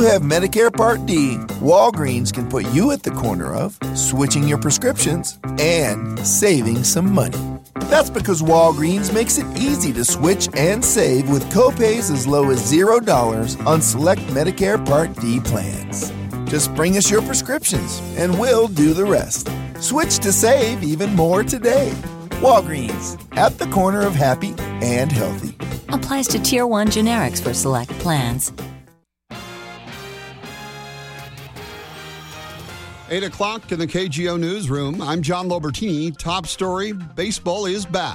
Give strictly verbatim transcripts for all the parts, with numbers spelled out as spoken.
you have Medicare Part D, Walgreens can put you at the corner of switching your prescriptions and saving some money. That's because Walgreens makes it easy to switch and save with copays as low as zero dollars on select Medicare Part D plans. Just bring us your prescriptions and we'll do the rest. Switch to save even more today. Walgreens, at the corner of happy and healthy. Applies to Tier one generics for select plans. eight o'clock in the K G O newsroom. I'm John Lobertini. Top story, baseball is back.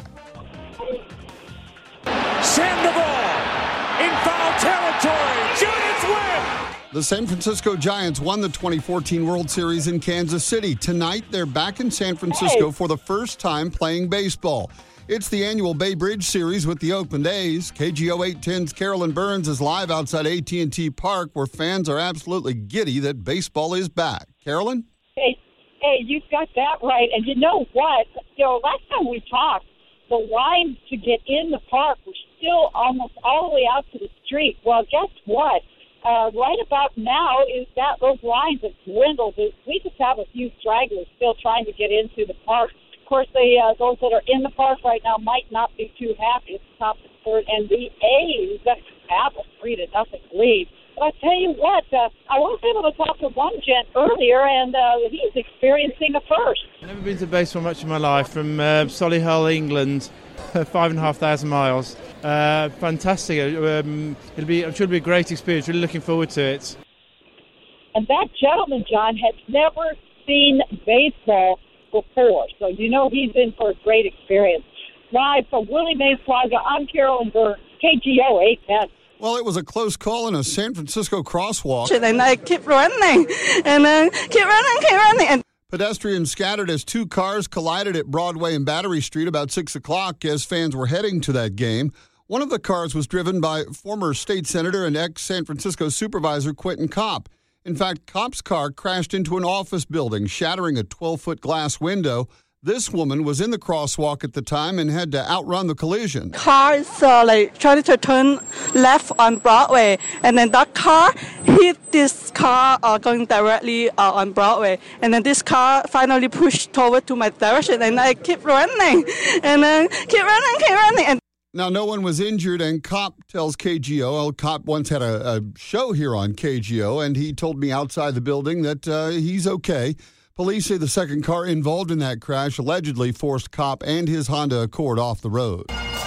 Sandoval in foul territory. Giants win! The San Francisco Giants won the twenty fourteen World Series in Kansas City. Tonight, they're back in San Francisco for the first time playing baseball. It's the annual Bay Bridge Series with the Oakland A's. K G O eight ten's Carolyn Burns is live outside A T and T Park, where fans are absolutely giddy that baseball is back. Carolyn? Hey, hey, you've got that right. And you know what? You know, last time we talked, the lines to get in the park were still almost all the way out to the street. Well, guess what? Uh, right about now is that those lines have dwindled. We just have a few stragglers still trying to get into the park. Of course, they, uh, those that are in the park right now might not be too happy. It's top of the third, and the A's have a three to nothing lead. But I tell you what, uh, I was able to talk to one gent earlier, and uh, he's experiencing a first. I've never been to baseball much in my life. From uh, Solihull, England, five and a half thousand miles. Uh, fantastic. Um, it'll be, I'm sure it'll be a great experience. Really looking forward to it. And that gentleman, John, has never seen baseball before, so you know he's in for a great experience. Live from Willie Mays Plaza, I'm Carolyn Burns, K G O eight ten. Well, it was a close call in a San Francisco crosswalk. And I keep running, and then keep running, keep running. And pedestrians scattered as two cars collided at Broadway and Battery Street about six o'clock as fans were heading to that game. One of the cars was driven by former state senator and ex-San Francisco supervisor Quentin Kopp. In fact, Kopp's car crashed into an office building, shattering a twelve-foot glass window. This woman was in the crosswalk at the time and had to outrun the collision. Car is uh, like trying to turn left on Broadway, and then that car hit this car uh, going directly uh, on Broadway, and then this car finally pushed toward to my direction, and I keep running, and then keep running, keep running. And now, no one was injured, and Kopp tells K G O, well, Kopp once had a, a show here on K G O, and he told me outside the building that uh, he's okay. Police say the second car involved in that crash allegedly forced Kopp and his Honda Accord off the road.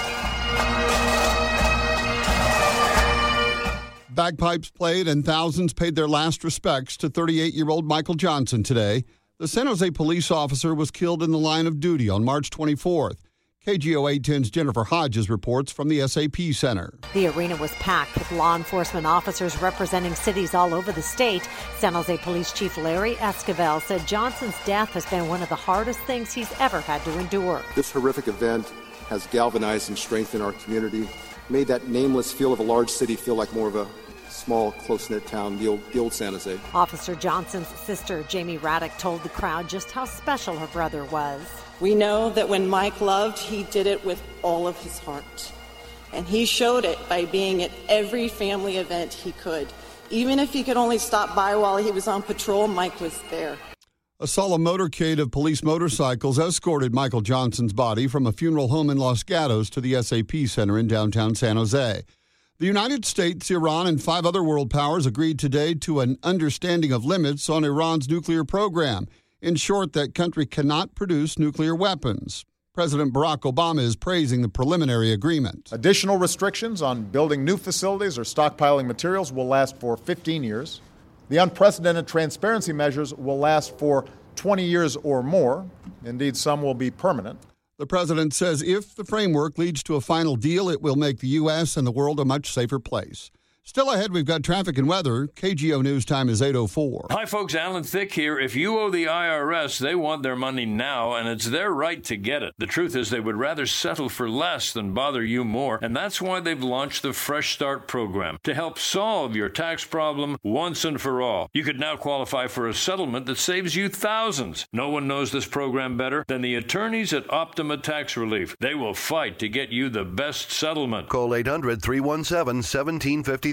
Bagpipes played and thousands paid their last respects to thirty-eight-year-old Michael Johnson today. The San Jose police officer was killed in the line of duty on March twenty-fourth. K G O eight ten's Jennifer Hodges reports from the S A P Center. The arena was packed with law enforcement officers representing cities all over the state. San Jose Police Chief Larry Esquivel said Johnson's death has been one of the hardest things he's ever had to endure. This horrific event has galvanized and strengthened our community, made that nameless feel of a large city feel like more of a small, close-knit town, the old, the old San Jose. Officer Johnson's sister, Jamie Raddick, told the crowd just how special her brother was. We know that when Mike loved, he did it with all of his heart. And he showed it by being at every family event he could. Even if he could only stop by while he was on patrol, Mike was there. A solemn motorcade of police motorcycles escorted Michael Johnson's body from a funeral home in Los Gatos to the S A P Center in downtown San Jose. The United States, Iran, and five other world powers agreed today to an understanding of limits on Iran's nuclear program. In short, that country cannot produce nuclear weapons. President Barack Obama is praising the preliminary agreement. Additional restrictions on building new facilities or stockpiling materials will last for fifteen years. The unprecedented transparency measures will last for twenty years or more. Indeed, some will be permanent. The president says if the framework leads to a final deal, it will make the U S and the world a much safer place. Still ahead, we've got traffic and weather. K G O News time is eight oh four. Hi, folks. Alan Thicke here. If you owe the I R S, they want their money now, and it's their right to get it. The truth is they would rather settle for less than bother you more, and that's why they've launched the Fresh Start program to help solve your tax problem once and for all. You could now qualify for a settlement that saves you thousands. No one knows this program better than the attorneys at Optima Tax Relief. They will fight to get you the best settlement. Call eight hundred, three one seven, one seven five three.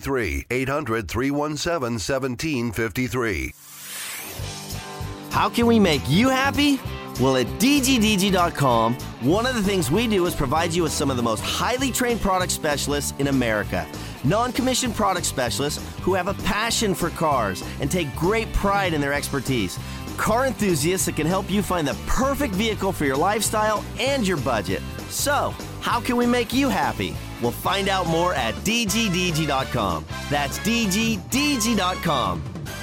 three, eight hundred, three one seven, one seven five three. How can we make you happy? Well, at D G D G dot com, one of the things we do is provide you with some of the most highly trained product specialists in America. Non-commissioned product specialists who have a passion for cars and take great pride in their expertise. Car enthusiasts that can help you find the perfect vehicle for your lifestyle and your budget. So, how can we make you happy? We'll find out more at D G D G dot com. That's D G D G dot com.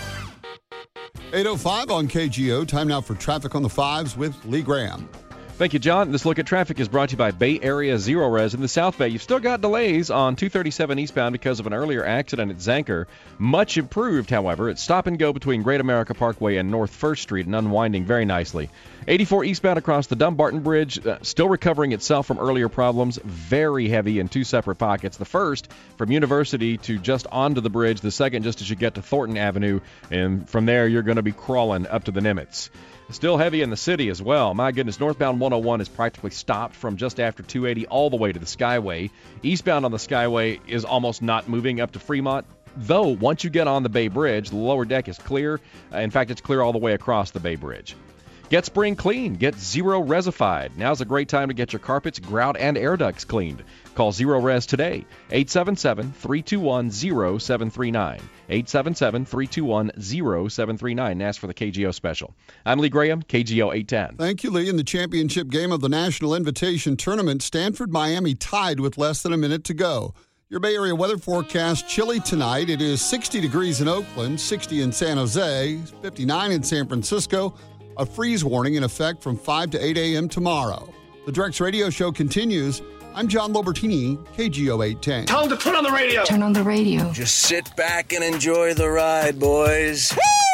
eight oh five on K G O. Time now for Traffic on the Fives with Lee Graham. Thank you, John. This look at traffic is brought to you by Bay Area Zero Res in the South Bay. You've still got delays on two thirty-seven eastbound because of an earlier accident at Zanker. Much improved, however. It's stop and go between Great America Parkway and North First Street and unwinding very nicely. eighty-four eastbound across the Dumbarton Bridge, uh, still recovering itself from earlier problems. Very heavy in two separate pockets. The first from University to just onto the bridge. The second just as you get to Thornton Avenue. And from there, you're going to be crawling up to the Nimitz. Still heavy in the city as well. My goodness, northbound one oh one is practically stopped from just after two eighty all the way to the Skyway. Eastbound on the Skyway is almost not moving up to Fremont, though once you get on the Bay Bridge, the lower deck is clear. Uh, in fact, it's clear all the way across the Bay Bridge. Get spring clean. Get Zero Resified. Now's a great time to get your carpets, grout, and air ducts cleaned. Call Zero Res today, eight seven seven, three two one, zero seven three nine, eight seven seven, three two one, zero seven three nine, and ask for the K G O special. I'm Lee Graham, K G O eight ten. Thank you, Lee. In the championship game of the National Invitation Tournament, Stanford-Miami tied with less than a minute to go. Your Bay Area weather forecast, chilly tonight. It is sixty degrees in Oakland, sixty in San Jose, fifty-nine in San Francisco. A freeze warning in effect from five to eight a.m. tomorrow. The Drex Radio Show continues. I'm John Lobertini, K G O eight ten. Tell them to put on the radio. Turn on the radio. Just sit back and enjoy the ride, boys.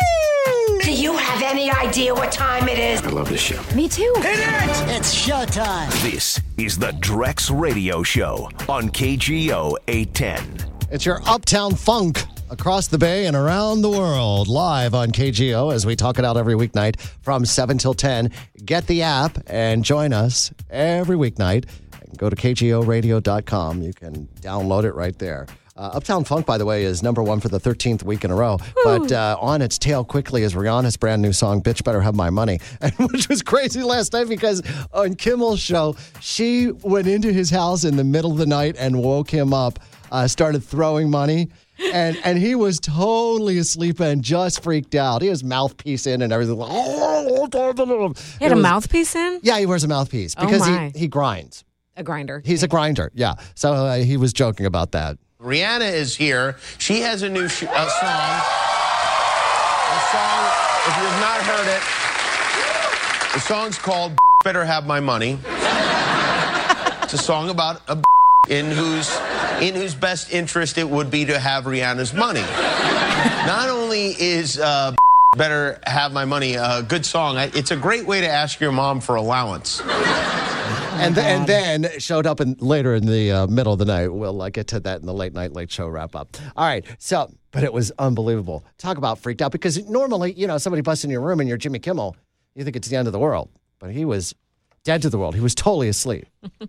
Woo! Do you have any idea what time it is? I love this show. Me too. Hit it! It's showtime. This is the Drex Radio Show on K G O eight ten. It's your Uptown Funk across the Bay and around the world, live on K G O as we talk it out every weeknight from seven till ten. Get the app and join us every weeknight. Go to K G O radio dot com. You can download it right there. Uh, Uptown Funk, by the way, is number one for the thirteenth week in a row. Woo. But uh, on its tail quickly is Rihanna's brand new song, Bitch Better Have My Money, and which was crazy last night because on Kimmel's show, she went into his house in the middle of the night and woke him up, uh, started throwing money. And and he was totally asleep and just freaked out. He has mouthpiece in and everything. He had a was, mouthpiece in? Yeah, he wears a mouthpiece because oh my. he, he grinds. A grinder. He's a grinder, yeah. So uh, he was joking about that. Rihanna is here. She has a new sh- uh, song. A song, if you have not heard it, the song's called Better Have My Money. It's a song about a in whose in whose best interest it would be to have Rihanna's money. Not only is uh, Better Have My Money a good song, it's a great way to ask your mom for allowance. And, th- and then showed up in, later in the uh, middle of the night. We'll uh, get to that in the late night, late show wrap up. All right. So, but it was unbelievable. Talk about freaked out because normally, you know, somebody busts in your room and you're Jimmy Kimmel. You think it's the end of the world. But he was dead to the world. He was totally asleep.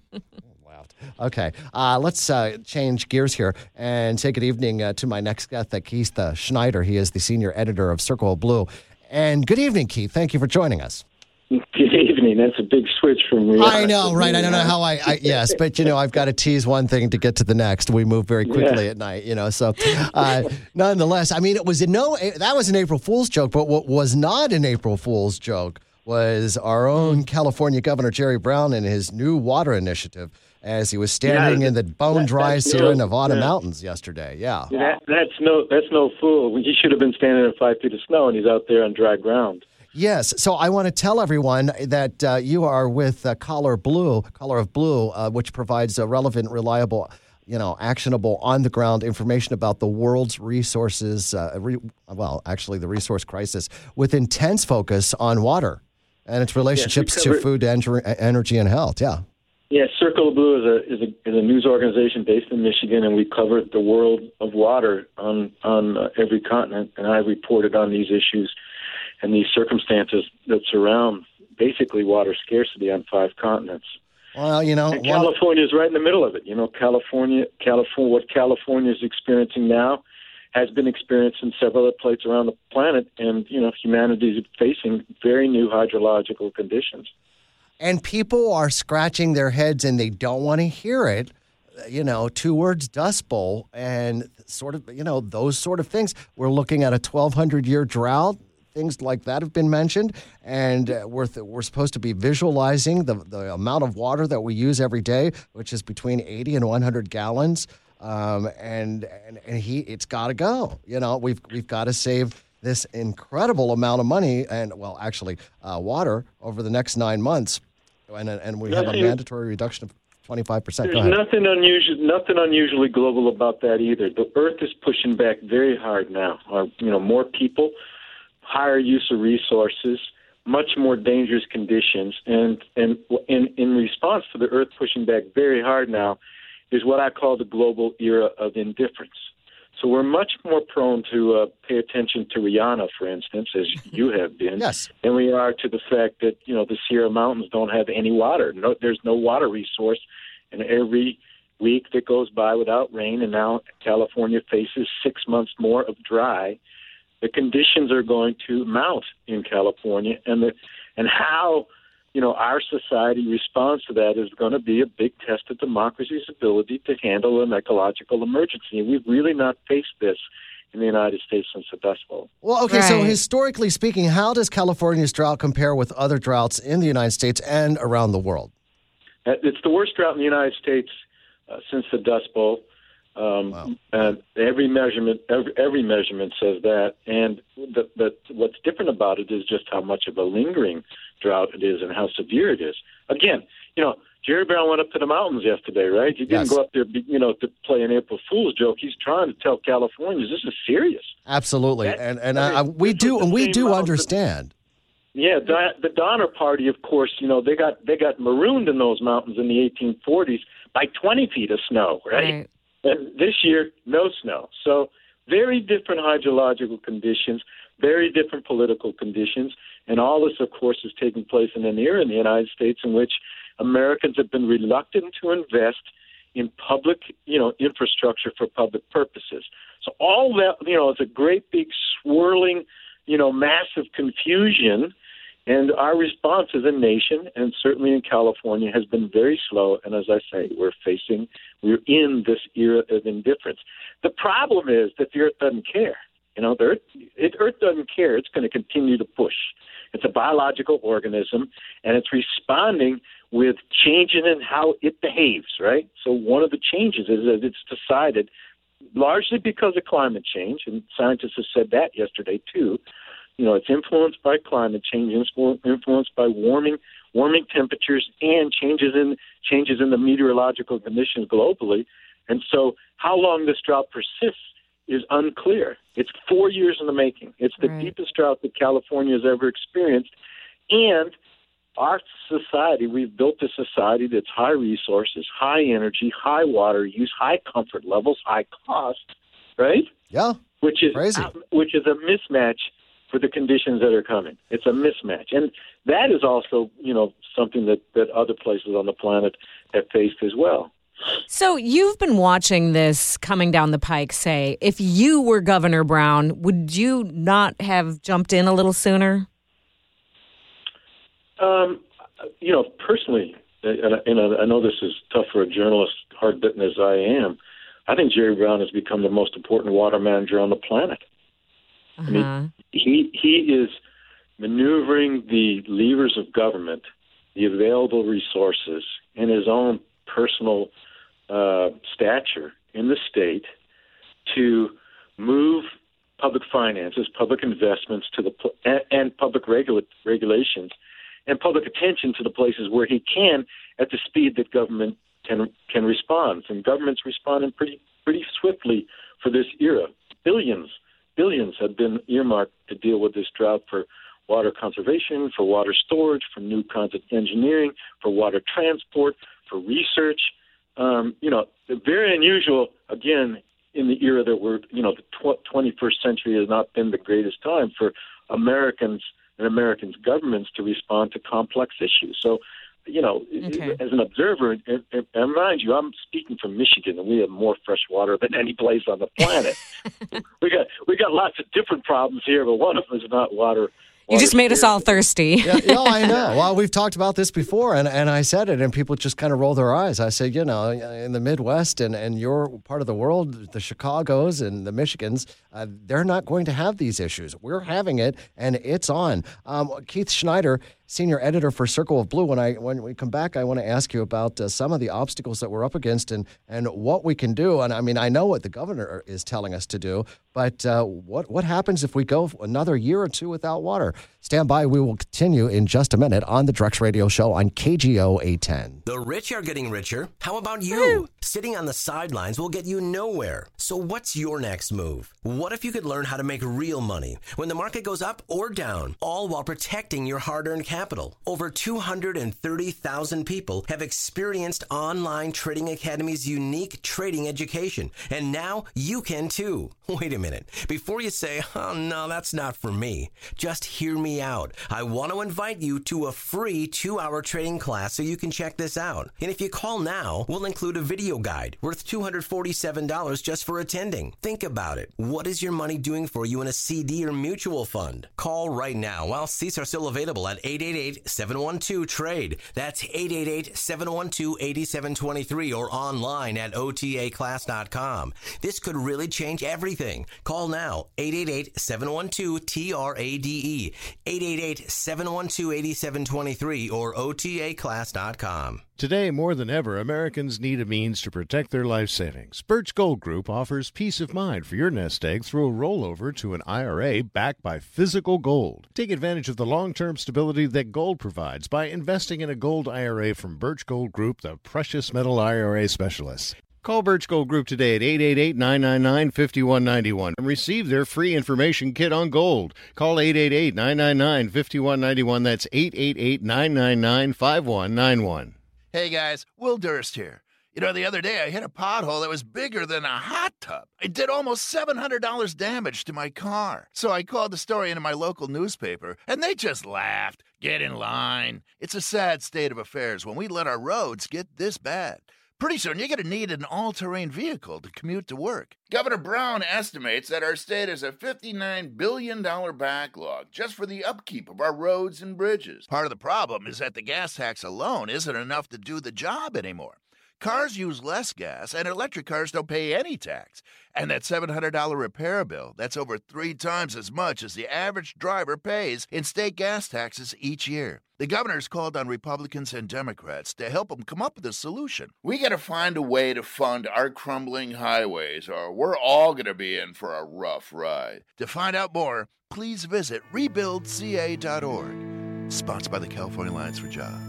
Okay, uh, let's uh, change gears here and say good evening uh, to my next guest, uh, Keith uh, Schneider. He is the senior editor of Circle of Blue. And good evening, Keith. Thank you for joining us. Good evening. That's a big switch from me. I know, right? I don't know how I, I yes, but, you know, I've got to tease one thing to get to the next. We move very quickly yeah. at night, you know, so uh, nonetheless, I mean, it was a no, that was an April Fool's joke, but what was not an April Fool's joke was our own California Governor Jerry Brown and his new water initiative as he was standing yeah, in the bone-dry Sierra no, Nevada yeah. mountains yesterday. Yeah. yeah. That's no that's no fool. He should have been standing in five feet of snow, and he's out there on dry ground. Yes. So I want to tell everyone that uh, you are with uh, Collar Blue, Collar of Blue, uh, which provides a relevant, reliable, you know, actionable, on-the-ground information about the world's resources, uh, re- well, actually the resource crisis, with intense focus on water and its relationships yes, to food, en- energy, and health. Yeah. Yeah, Circle of Blue is a, is a is a news organization based in Michigan, and we cover the world of water on on uh, every continent. And I reported on these issues and these circumstances that surround basically water scarcity on five continents. Well, you know, and well, California is right in the middle of it. You know, California, California, what California is experiencing now has been experienced in several other places around the planet, and you know, humanity is facing very new hydrological conditions. And people are scratching their heads, and they don't want to hear it. You know, two words, Dust Bowl, and sort of, you know, those sort of things. We're looking at a twelve hundred year drought. Things like that have been mentioned, and uh, we're th- we're supposed to be visualizing the the amount of water that we use every day, which is between eighty and one hundred gallons. Um, and, and and he, it's got to go. You know, we've we've got to save this incredible amount of money and, well, actually, uh, water over the next nine months, and and we have a mandatory reduction of twenty-five percent. There's nothing unusual, nothing unusually global about that either. The Earth is pushing back very hard now. Our, you know, more people, higher use of resources, much more dangerous conditions, and and in in response to the Earth pushing back very hard now, is what I call the global era of indifference. So we're much more prone to uh, pay attention to Rihanna, for instance, as you have been, yes. than we are to the fact that, you know, the Sierra Mountains don't have any water. No, there's no water resource, and every week that goes by without rain, and now California faces six months more of dry, the conditions are going to mount in California, and the and how you know, our society response to that is going to be a big test of democracy's ability to handle an ecological emergency. And we've really not faced this in the United States since the Dust Bowl. Well, okay, Right. so historically speaking, how does California's drought compare with other droughts in the United States and around the world? Uh, It's the worst drought in the United States uh, since the Dust Bowl. Um, wow. And every measurement, every, every measurement says that. And the, the, what's different about it is just how much of a lingering drought it is and how severe it is. Again, you know, Jerry Brown went up to the mountains yesterday, right? He didn't Yes. go up there, you know, to play an April Fool's joke. He's trying to tell Californians this is serious. Absolutely, That- and and I I, mean, we this was do the and we same do mountain. understand. Yeah, the, the Donner Party, of course, you know, they got they got marooned in those mountains in the eighteen forties by twenty feet of snow, right? Right. And this year, no snow. So very different hydrological conditions, very different political conditions. And all this, of course, is taking place in an era in the United States in which Americans have been reluctant to invest in public, you know, infrastructure for public purposes. So all that, you know, it's a great big swirling, you know, massive confusion. And our response as a nation, and certainly in California, has been very slow. And as I say, we're facing, we're in this era of indifference. The problem is that the Earth doesn't care. You know, the Earth, it, Earth doesn't care. It's going to continue to push. It's a biological organism, and it's responding with changes in how it behaves, right? So one of the changes is that it's decided, largely because of climate change, and scientists have said that yesterday too, you know, it's influenced by climate change, influenced by warming, warming temperatures, and changes in changes in the meteorological conditions globally. And so, how long this drought persists is unclear. It's four years in the making. It's the Right. deepest drought that California has ever experienced, and our society, we've built a society that's high resources, high energy, high water use, high comfort levels, high cost, right? Yeah, which is crazy. which is a mismatch for the conditions that are coming. It's a mismatch. And that is also, you know, something that, that other places on the planet have faced as well. So you've been watching this coming down the pike, say, if you were Governor Brown, would you not have jumped in a little sooner? Um, you know, personally, and, I- and I know this is tough for a journalist, hard-bitten as I am, I think Jerry Brown has become the most important water manager on the planet. Uh-huh. I mean, he he is maneuvering the levers of government, the available resources, and his own personal uh, stature in the state to move public finances, public investments to the pl- and, and public regula- regulations and public attention to the places where he can at the speed that government can can respond. And government's responding pretty pretty swiftly for this era. Billions. Billions have been earmarked to deal with this drought for water conservation, for water storage, for new kinds of engineering, for water transport, for research. Um, you know, very unusual, again, in the era that we're, you know, the tw- twenty-first century has not been the greatest time for Americans and Americans' governments to respond to complex issues. So you know, Okay. as an observer, and, and, and mind you, I'm speaking from Michigan, and we have more fresh water than any place on the planet. we got we got lots of different problems here, but one of them is not water. You just made us all thirsty. Yeah, yeah, I know. Well, we've talked about this before, and, and I said it, and people just kind of roll their eyes. I said, you know, in the Midwest and, and your part of the world, the Chicagos and the Michigans, uh, they're not going to have these issues. We're having it, and it's on. Um, Keith Schneider, senior editor for Circle of Blue. When I when we come back, I want to ask you about uh, some of the obstacles that we're up against and, and what we can do. And I mean, I know what the governor is telling us to do, but uh, what what happens if we go another year or two without water? Stand by. We will continue in just a minute on the Drex Radio Show on K G O eight ten. The rich are getting richer. How about you? Sitting on the sidelines will get you nowhere. So what's your next move? What if you could learn how to make real money when the market goes up or down, all while protecting your hard-earned capital? Over two hundred thirty thousand people have experienced Online Trading Academy's unique trading education, and now you can too. Wait a minute. Before you say, oh no, that's not for me, just hear me out. I want to invite you to a free two-hour trading class so you can check this out. And if you call now, we'll include a video guide worth two hundred forty-seven dollars just for attending. Think about it. What is your money doing for you in a C D or mutual fund? Call right now while seats are still available at eight eight eight, seven one two, TRADE. That's eight eight eight, seven one two, eight seven two three or online at O T A class dot com. This could really change everything. Call now, eight eight eight, seven one two, T R A D E, eight eight eight, seven one two, eight seven two three or O T A class dot com. Today, more than ever, Americans need a means to protect their life savings. Birch Gold Group offers peace of mind for your nest egg through a rollover to an I R A backed by physical gold. Take advantage of the long-term stability that gold provides by investing in a gold I R A from Birch Gold Group, the precious metal I R A specialists. Call Birch Gold Group today at eight eight eight, nine nine nine, five one nine one and receive their free information kit on gold. Call eight eight eight, nine nine nine, five one nine one. That's eight eight eight, nine nine nine, five one nine one. Hey guys, Will Durst here. You know, the other day I hit a pothole that was bigger than a hot tub. It did almost seven hundred dollars damage to my car. So I called the story into my local newspaper, and they just laughed. Get in line. It's a sad state of affairs when we let our roads get this bad. Pretty soon you're going to need an all-terrain vehicle to commute to work. Governor Brown estimates that our state has a fifty-nine billion dollars backlog just for the upkeep of our roads and bridges. Part of the problem is that the gas tax alone isn't enough to do the job anymore. Cars use less gas, and electric cars don't pay any tax. And that seven hundred dollars repair bill, that's over three times as much as the average driver pays in state gas taxes each year. The governor's called on Republicans and Democrats to help him come up with a solution. We got to find a way to fund our crumbling highways, or we're all going to be in for a rough ride. To find out more, please visit rebuild C A dot org. Sponsored by the California Alliance for Jobs.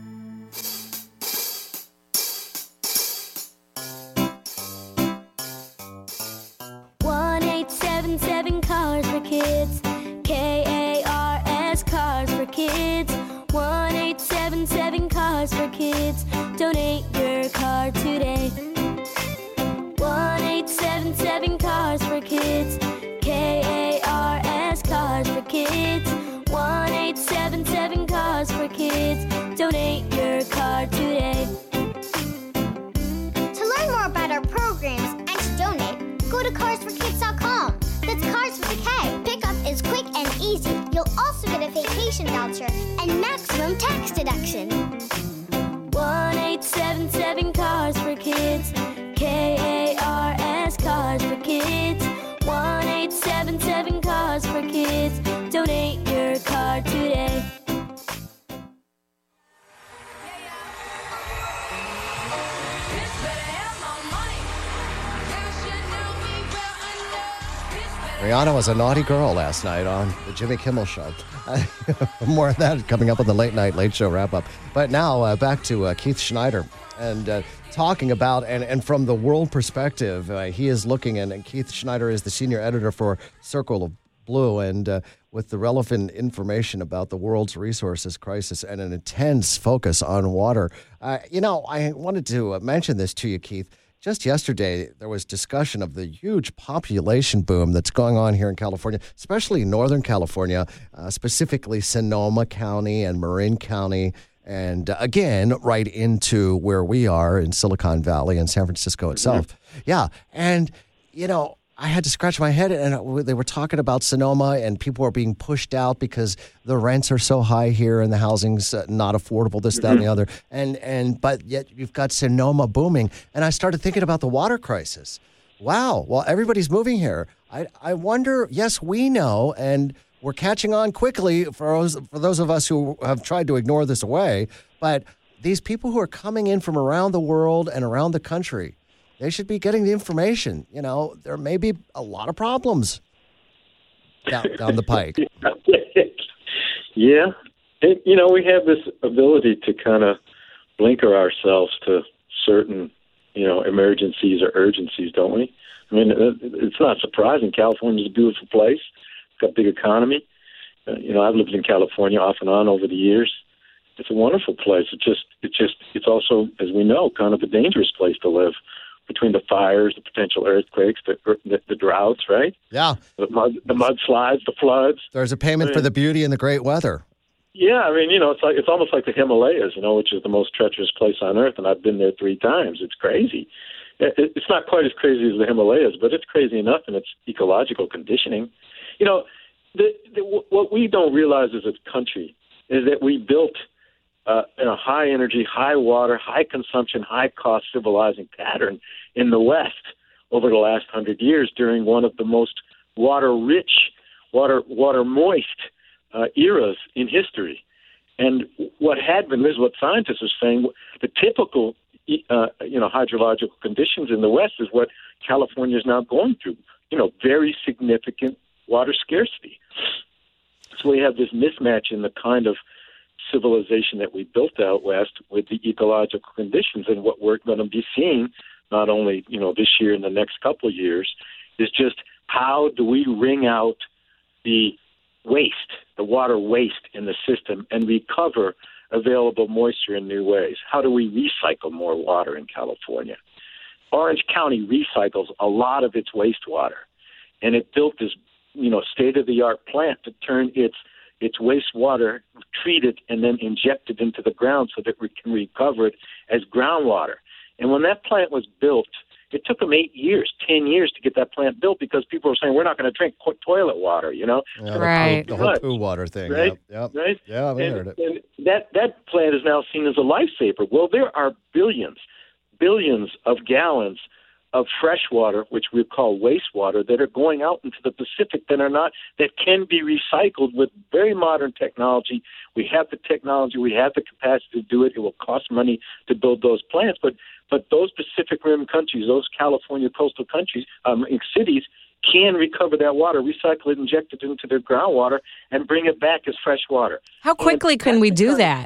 one eight seven seven Cars for Kids. K A R S Cars for Kids. one eight seven seven Cars for Kids. Donate your car today. one eight seven seven Cars for Kids. K A R S Cars for Kids. one eight seven seven Cars for Kids. Donate your car today. To learn more about our programs and to donate, go to cars for kids dot com. That's Cars with a K. Pickup is quick and easy. You'll also get a vacation voucher and maximum tax deduction. one eight seven seven Cars for Kids. K A R S Cars for Kids. one eight seven seven Cars for Kids. Donate your car today. Rihanna was a naughty girl last night on the Jimmy Kimmel Show. More of that coming up on the Late Night Late Show wrap-up. But now uh, back to uh, Keith Schneider and uh, talking about, and, and from the world perspective, uh, he is looking, and, and Keith Schneider is the senior editor for Circle of Blue, and uh, with the relevant information about the world's resources crisis and an intense focus on water. Uh, you know, I wanted to mention this to you, Keith. Just yesterday, there was discussion of the huge population boom that's going on here in California, especially Northern California, uh, specifically Sonoma County and Marin County. and uh, again, right into where we are in Silicon Valley and San Francisco itself. Mm-hmm. Yeah. And, you know, I had to scratch my head, and they were talking about Sonoma, and people are being pushed out because the rents are so high here and the housing's not affordable, this, mm-hmm. that, and the other. And, and but yet you've got Sonoma booming. And I started thinking about the water crisis. Wow. Well, everybody's moving here. I, I wonder, yes, we know, and we're catching on quickly for those, for those of us who have tried to ignore this away. But these people who are coming in from around the world and around the country, they should be getting the information. You know, there may be a lot of problems down, down the pike. Yeah. And, you know, we have this ability to kind of blinker ourselves to certain, you know, emergencies or urgencies, don't we? I mean, it's not surprising. California's a beautiful place. Got a big economy. Uh, you know, I've lived in California off and on over the years. It's a wonderful place. It just, it just, it's also, as we know, kind of a dangerous place to live. Between the fires, the potential earthquakes, the the, the droughts, right? Yeah. The mud, the mudslides, the floods. There's a payment I mean, for the beauty and the great weather. Yeah, I mean, you know, it's like it's almost like the Himalayas, you know, which is the most treacherous place on earth, and I've been there three times. It's crazy. It's not quite as crazy as the Himalayas, but it's crazy enough in its ecological conditioning. You know, the, the, what we don't realize as a country is that we built uh, in a high energy, high water, high consumption, high cost civilizing pattern in the West over the last hundred years during one of the most water rich, water water moist uh, eras in history. And what had been, this is what scientists are saying, the typical uh, you know hydrological conditions in the West is what California is now going through. You know, very significant water scarcity. So we have this mismatch in the kind of civilization that we built out west with the ecological conditions, and what we're going to be seeing not only, you know, this year and the next couple of years is just how do we wring out the waste, the water waste in the system and recover available moisture in new ways? How do we recycle more water in California? Orange County recycles a lot of its wastewater, and it built this, you know, state-of-the-art plant to turn its its wastewater, treat it, and then inject it into the ground so that we can recover it as groundwater. And when that plant was built, it took them eight years, ten years to get that plant built because people were saying, we're not going to drink toilet water, you know? Yeah, right. The whole poo water thing. Right? Yep. Yep. Right? Yeah, we and, heard it. And that, that plant is now seen as a lifesaver. Well, there are billions, billions of gallons of fresh water, which we call wastewater, that are going out into the Pacific that are not, that can be recycled with very modern technology. We have the technology, we have the capacity to do it. It will cost money to build those plants, but but those Pacific Rim countries, those California coastal countries, um, cities, can recover that water, recycle it, inject it into their groundwater, and bring it back as fresh water. How quickly and can we do that?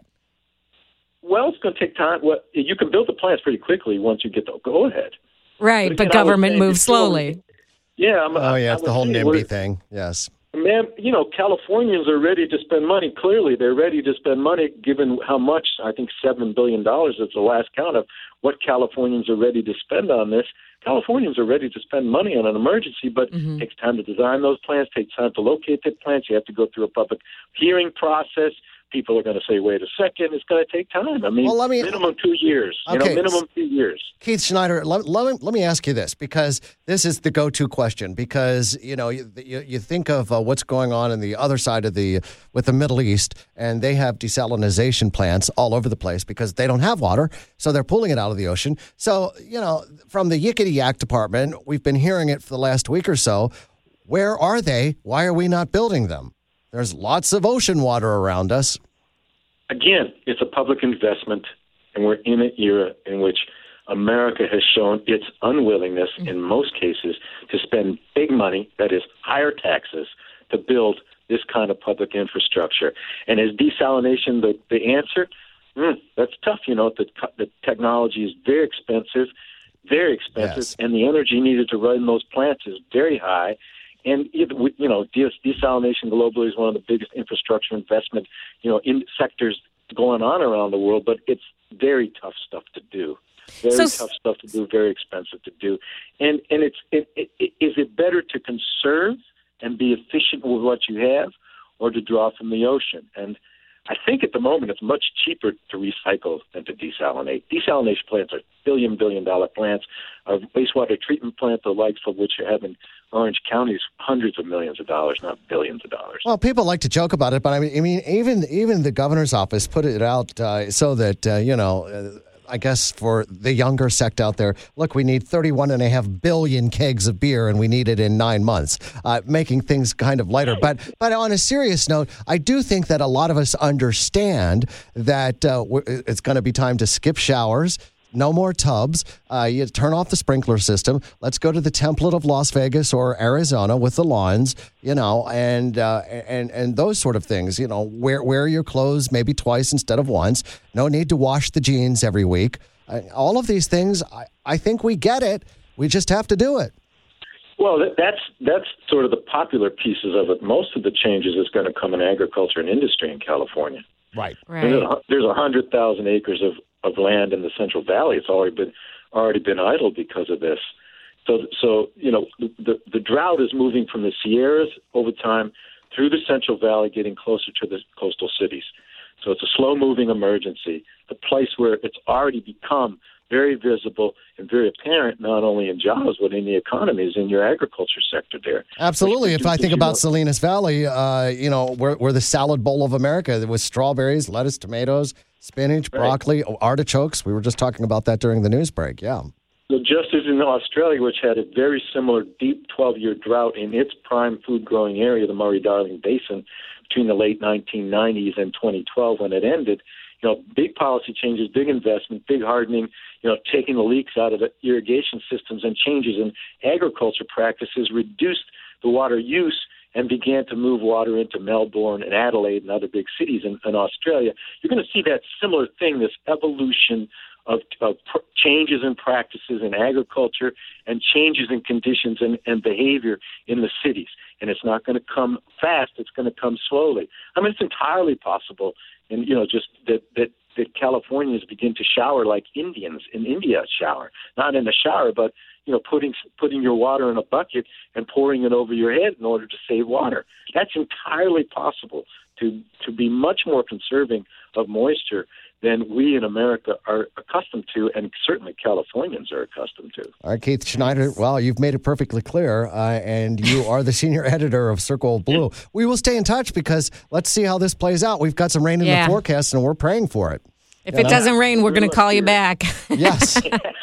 Well, it's going to take time. Well, you can build the plants pretty quickly once you get the go-ahead. Right, but, but again, government moves slowly. Yeah. I'm, oh, yeah, I, it's I the whole NIMBY say, thing. Yes. Man, you know, Californians are ready to spend money. Clearly, they're ready to spend money given how much, I think seven billion dollars is the last count of what Californians are ready to spend on this. Californians are ready to spend money on an emergency, but mm-hmm. it takes time to design those plants, takes time to locate the plants. You have to go through a public hearing process. People are going to say, wait a second, it's going to take time. I mean, well, let me, minimum two years. You okay. know, minimum two years. Keith Schneider, let, let, me, let me ask you this, because this is the go-to question, because, you know, you, you, you think of uh, what's going on in the other side of the, with the Middle East, and they have desalination plants all over the place because they don't have water, so they're pulling it out of the ocean. So, you know, from the Yickety Yak department, we've been hearing it for the last week or so. Where are they? Why are we not building them? There's lots of ocean water around us. Again, it's a public investment, and we're in an era in which America has shown its unwillingness, in most cases, to spend big money, that is, higher taxes, to build this kind of public infrastructure. And is desalination the, the answer? Mm, that's tough. You know, the, the technology is very expensive, very expensive, yes. and the energy needed to run those plants is very high. And, you know, desalination globally is one of the biggest infrastructure investment, you know, in sectors going on around the world, but it's very tough stuff to do. Very so, tough stuff to do, very expensive to do. And and it's it, it, it, is it better to conserve and be efficient with what you have, or to draw from the ocean? And I think at the moment it's much cheaper to recycle than to desalinate. Desalination plants are billion, billion dollar plants. A wastewater treatment plant, the likes of which you have in Orange County, is hundreds of millions of dollars, not billions of dollars. Well, people like to joke about it, but I mean, I mean, even even the governor's office put it out uh, so that uh, you know. Uh, I guess for the younger sect out there, look, we need thirty-one and a half billion kegs of beer, and we need it in nine months, uh, making things kind of lighter. But but on a serious note, I do think that a lot of us understand that uh, it's going to be time to skip showers. No more tubs. Uh, you turn off the sprinkler system. Let's go to the template of Las Vegas or Arizona with the lawns, you know, and uh, and and those sort of things. You know, wear wear your clothes maybe twice instead of once. No need to wash the jeans every week. Uh, all of these things, I, I think we get it. We just have to do it. Well, that, that's that's sort of the popular pieces of it. Most of the changes is going to come in agriculture and industry in California. Right. Right. There's a, there's a hundred thousand acres of of land in the Central Valley. It's already been already been idle because of this. So, so you know, the the drought is moving from the Sierras over time through the Central Valley, getting closer to the coastal cities. So it's a slow-moving emergency, the place where it's already become very visible and very apparent, not only in jobs, but in the economies, in your agriculture sector there. Absolutely. If I think about Salinas Valley, uh, you know, we're, we're the salad bowl of America with strawberries, lettuce, tomatoes, spinach, broccoli, artichokes. We were just talking about that during the news break. Yeah. So just as in Australia, which had a very similar deep twelve-year drought in its prime food-growing area, the Murray-Darling Basin, between the late nineteen nineties and twenty twelve when it ended, you know, big policy changes, big investment, big hardening, you know, taking the leaks out of the irrigation systems and changes in agriculture practices reduced the water use and began to move water into Melbourne and Adelaide and other big cities in, in Australia. You're going to see that similar thing, this evolution of, of pr- changes in practices in agriculture and changes in conditions and, and behavior in the cities. And it's not going to come fast. It's going to come slowly. I mean, it's entirely possible, and you know, just that that that Californians begin to shower like Indians in India shower, not in a shower, but you know, putting putting your water in a bucket and pouring it over your head in order to save water. That's entirely possible to to be much more conserving of moisture than we in America are accustomed to, and certainly Californians are accustomed to. All right, Keith Schneider, well, you've made it perfectly clear, uh, and you are the senior editor of Circle Blue. We will stay in touch because let's see how this plays out. We've got some rain in Yeah. the forecast, and we're praying for it. If You it know? doesn't rain, we're going to call you back. Yes.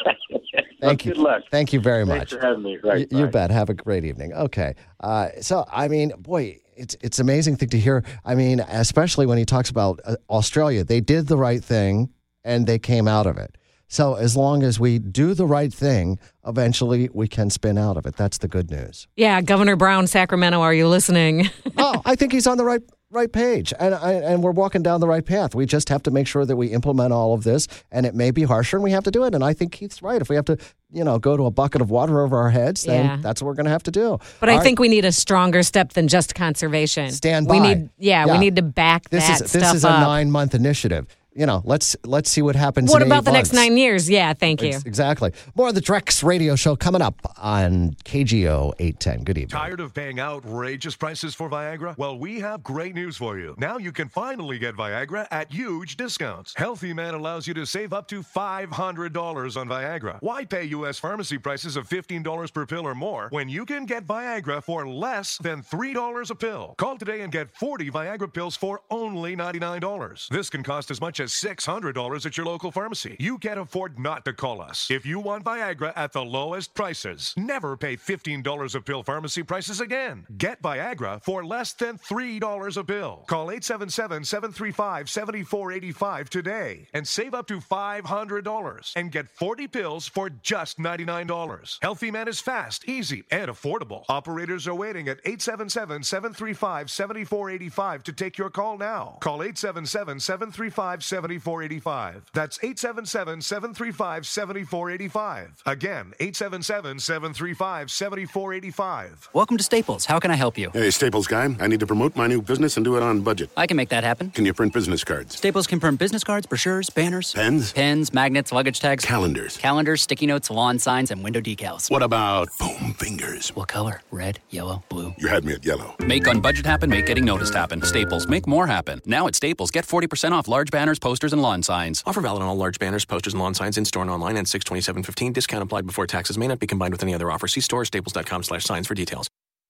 Thank you. Good luck. Thank you very Thanks much. for having me. Right. You, you bye. bet. Have a great evening. Okay. Uh, so, I mean, boy, it's it's amazing thing to hear. I mean, especially when he talks about uh, Australia. They did the right thing, and they came out of it. So as long as we do the right thing, eventually we can spin out of it. That's the good news. Yeah, Governor Brown, Sacramento, are you listening? Oh, I think he's on the right right page, and I, and we're walking down the right path. We just have to make sure that we implement all of this, and it may be harsher, and we have to do it. And I think Keith's right. If we have to, you know, go to a bucket of water over our heads, then Yeah. that's what we're going to have to do. But All I right. think we need a stronger step than just conservation. Stand We by. need, yeah, Yeah. we need to back This that is stuff this is a up. nine month initiative. You know, let's let's see what happens. What in about eight the next months. nine years? Yeah, thank you. Ex- Exactly. More of the Drex Radio Show coming up on K G O eight ten. Good evening. Tired of paying outrageous prices for Viagra? Well, we have great news for you. Now you can finally get Viagra at huge discounts. Healthy Man allows you to save up to five hundred dollars on Viagra. Why pay U S pharmacy prices of fifteen dollars per pill or more when you can get Viagra for less than three dollars a pill? Call today and get forty Viagra pills for only ninety-nine dollars. This can cost as much as six hundred dollars at your local pharmacy. You can't afford not to call us. If you want Viagra at the lowest prices, never pay fifteen dollars a pill pharmacy prices again. Get Viagra for less than three dollars a pill. Call eight seven seven, seven three five, seven four eight five today and save up to five hundred dollars and get forty pills for just ninety-nine dollars. Healthy Man is fast, easy, and affordable. Operators are waiting at eight seven seven, seven three five, seven four eight five to take your call now. Call eight seven seven, seven three five, seven seven four eight five. That's eight seven seven, seven three five, seven four eight five. Again, eight seven seven, seven three five, seven four eight five. Welcome to Staples. How can I help you? Hey, Staples guy. I need to promote my new business and do it on budget. I can make that happen. Can you print business cards? Staples can print business cards, brochures, banners. Pens? Pens, magnets, luggage tags. Calendars. Calendars, sticky notes, lawn signs, and window decals. What about foam fingers? What color? Red, yellow, blue. You had me at yellow. Make on budget happen, make getting noticed happen. Staples, make more happen. Now at Staples, get forty percent off large banners, posters, and lawn signs. Offer valid on all large banners, posters, and lawn signs in store and online and six twenty-seven fifteen. Discount applied before taxes. May not be combined with any other offer. See store staples.com slash signs for details.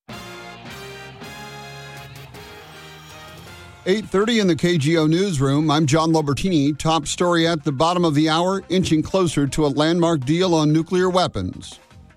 eight thirty in the K G O newsroom. I'm John Lobertini. Top story at the bottom of the hour, inching closer to a landmark deal on nuclear weapons.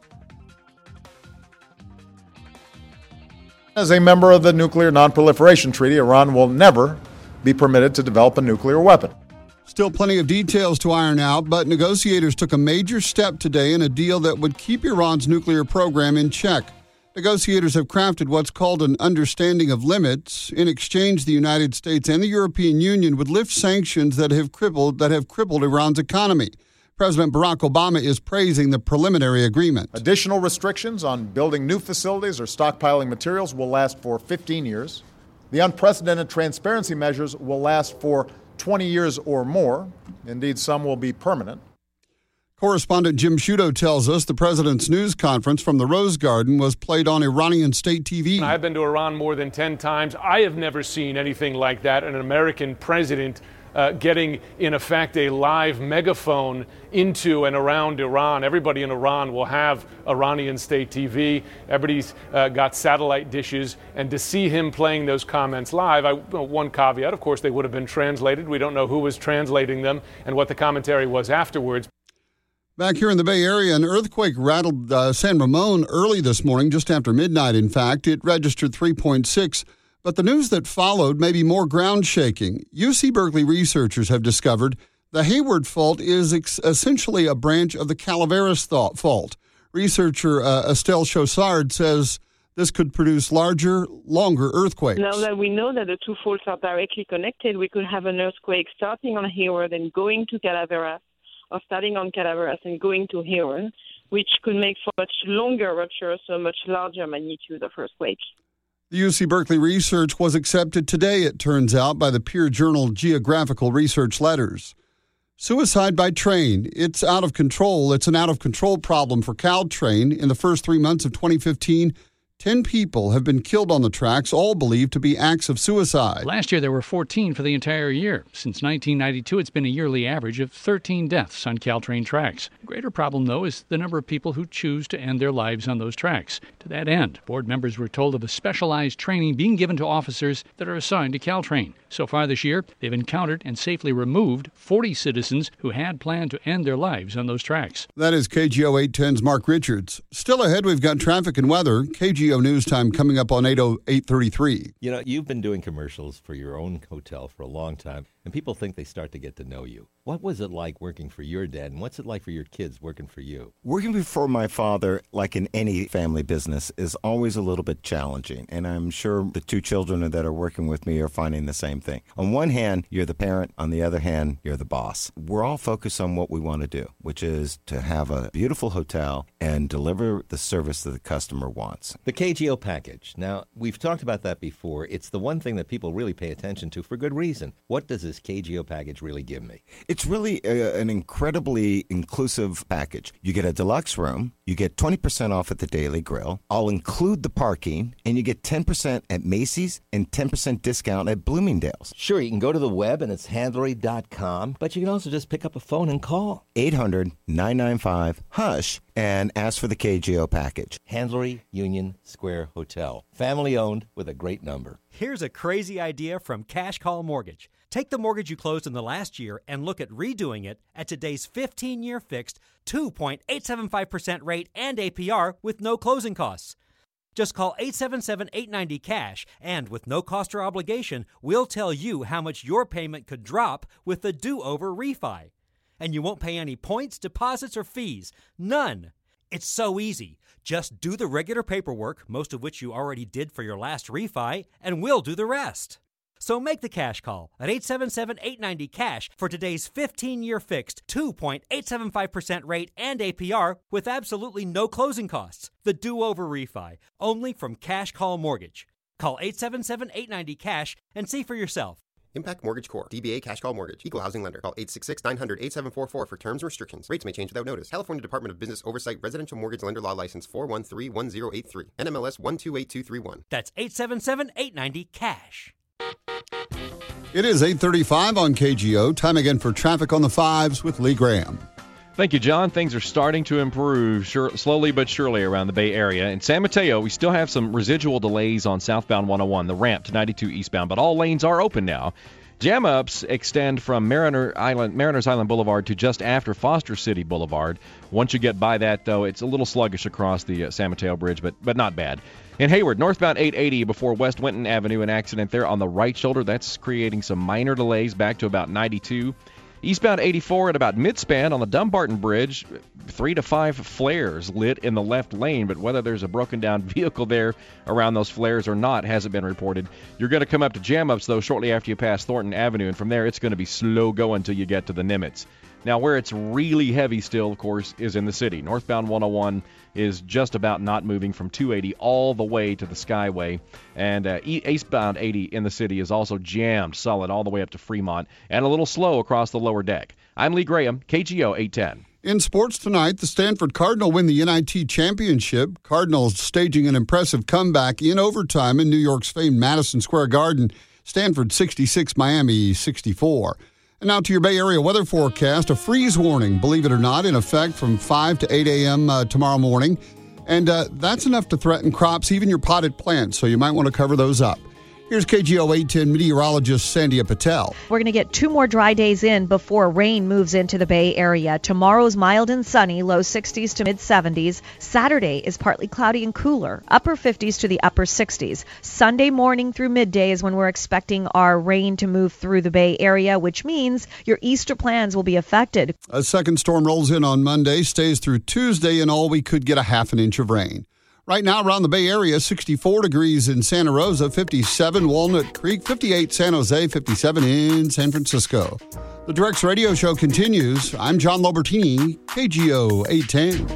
As a member of the Nuclear Non-Proliferation Treaty, Iran will never be permitted to develop a nuclear weapon. Still plenty of details to iron out, but negotiators took a major step today in a deal that would keep Iran's nuclear program in check. Negotiators have crafted what's called an understanding of limits. In exchange, the United States and the European Union would lift sanctions that have crippled that have crippled Iran's economy. President Barack Obama is praising the preliminary agreement. Additional restrictions on building new facilities or stockpiling materials will last for fifteen years. The unprecedented transparency measures will last for twenty years or more. Indeed, some will be permanent. Correspondent Jim Sciutto tells us the president's news conference from the Rose Garden was played on Iranian state T V. I've been to Iran more than ten times. I have never seen anything like that, an American president uh, getting, in effect, a live megaphone into and around Iran. Everybody in Iran will have Iranian state T V. Everybody's uh, got satellite dishes. And to see him playing those comments live, I, one caveat, of course, they would have been translated. We don't know who was translating them and what the commentary was afterwards. Back here in the Bay Area, an earthquake rattled uh, San Ramon early this morning, just after midnight, in fact. It registered three point six, but the news that followed may be more ground-shaking. U C Berkeley researchers have discovered the Hayward Fault is ex- essentially a branch of the Calaveras th- Fault. Researcher uh, Estelle Chaussard says this could produce larger, longer earthquakes. Now that we know that the two faults are directly connected, we could have an earthquake starting on Hayward and going to Calaveras, or starting on Calaveras and going to Hayward, which could make for much longer rupture, so much larger magnitude of earthquake. The U C Berkeley research was accepted today, it turns out, by the peer journal Geographical Research Letters. Suicide by train. It's out of control. It's an out-of-control problem for Caltrain. In the first three months of twenty fifteen, ten people have been killed on the tracks, all believed to be acts of suicide. Last year, there were fourteen for the entire year. Since nineteen ninety-two, it's been a yearly average of thirteen deaths on Caltrain tracks. The greater problem, though, is the number of people who choose to end their lives on those tracks. To that end, board members were told of a specialized training being given to officers that are assigned to Caltrain. So far this year, they've encountered and safely removed forty citizens who had planned to end their lives on those tracks. That is K G O eight ten's Mark Richards. Still ahead, we've got traffic and weather. K G O News Time coming up on eight thirty-three. You know, you've been doing commercials for your own hotel for a long time, and people think they start to get to know you. What was it like working for your dad, and what's it like for your kids working for you? Working for my father, like in any family business, is always a little bit challenging, and I'm sure the two children that are working with me are finding the same thing. On one hand, you're the parent. On the other hand, you're the boss. We're all focused on what we want to do, which is to have a beautiful hotel and deliver the service that the customer wants. The K G O package. Now, we've talked about that before. It's the one thing that people really pay attention to for good reason. What does this K G O package really give me? It's really a, an incredibly inclusive package. You get a deluxe room, you get twenty percent off at the Daily Grill, I'll include the parking, and you get ten percent at Macy's and ten percent discount at Bloomingdale's. Sure, you can go to the web and it's handlery dot com, but you can also just pick up a phone and call. eight hundred, nine nine five, HUSH and ask for the K G O package. Handlery Union Square Hotel. Family owned with a great number. Here's a crazy idea from Cash Call Mortgage. Take the mortgage you closed in the last year and look at redoing it at today's fifteen-year fixed two point eight seven five percent rate and A P R with no closing costs. Just call eight seven seven, eight nine zero, CASH, and with no cost or obligation, we'll tell you how much your payment could drop with the do-over refi. And you won't pay any points, deposits, or fees. None. It's so easy. Just do the regular paperwork, most of which you already did for your last refi, and we'll do the rest. So make the cash call at eight seven seven, eight nine zero, cash for today's fifteen-year fixed two point eight seven five percent rate and A P R with absolutely no closing costs. The do-over refi, only from Cash Call Mortgage. Call eight seven seven, eight nine zero, cash and see for yourself. Impact Mortgage Corp. D B A Cash Call Mortgage. Equal Housing Lender. Call eight six six, nine hundred, eighty-seven forty-four for terms and restrictions. Rates may change without notice. California Department of Business Oversight Residential Mortgage Lender Law License four one three one zero eight three. N M L S one two eight two three one. That's eight seven seven, eight nine zero, cash. It is eight thirty-five on K G O. Time again for Traffic on the Fives with Lee Graham. Thank you, John. Things are starting to improve sure, slowly but surely around the Bay Area. In San Mateo, we still have some residual delays on southbound one oh one, the ramp to ninety-two eastbound, but all lanes are open now. Jam-ups extend from Mariner Island, Mariners Island Boulevard to just after Foster City Boulevard. Once you get by that, though, it's a little sluggish across the uh, San Mateo Bridge, but but not bad. In Hayward, northbound eight eighty before West Winton Avenue, an accident there on the right shoulder. That's creating some minor delays back to about ninety-two. Eastbound eighty-four at about midspan on the Dumbarton Bridge, three to five flares lit in the left lane, but whether there's a broken down vehicle there around those flares or not hasn't been reported. You're going to come up to jam-ups, though, shortly after you pass Thornton Avenue, and from there it's going to be slow going until you get to the Nimitz. Now, where it's really heavy still, of course, is in the city. Northbound one oh one is just about not moving from two eighty all the way to the Skyway. And uh, eastbound eighty in the city is also jammed solid all the way up to Fremont and a little slow across the lower deck. I'm Lee Graham, K G O eight ten. In sports tonight, the Stanford Cardinal win the N I T championship. Cardinals staging an impressive comeback in overtime in New York's famed Madison Square Garden. Stanford sixty-six, Miami sixty-four. And now to your Bay Area weather forecast. A freeze warning, believe it or not, in effect from five to eight a.m. Uh, tomorrow morning. And uh, that's enough to threaten crops, even your potted plants, so you might want to cover those up. Here's K G O eight ten meteorologist Sandia Patel. We're going to get two more dry days in before rain moves into the Bay Area. Tomorrow's mild and sunny, low sixties to mid seventies. Saturday is partly cloudy and cooler, upper fifties to the upper sixties. Sunday morning through midday is when we're expecting our rain to move through the Bay Area, which means your Easter plans will be affected. A second storm rolls in on Monday, stays through Tuesday, and all we could get a half an inch of rain. Right now around the Bay Area, sixty-four degrees in Santa Rosa, fifty-seven Walnut Creek, fifty-eight San Jose, fifty-seven in San Francisco. The Drex Radio Show continues. I'm John Lobertini, K G O eight ten.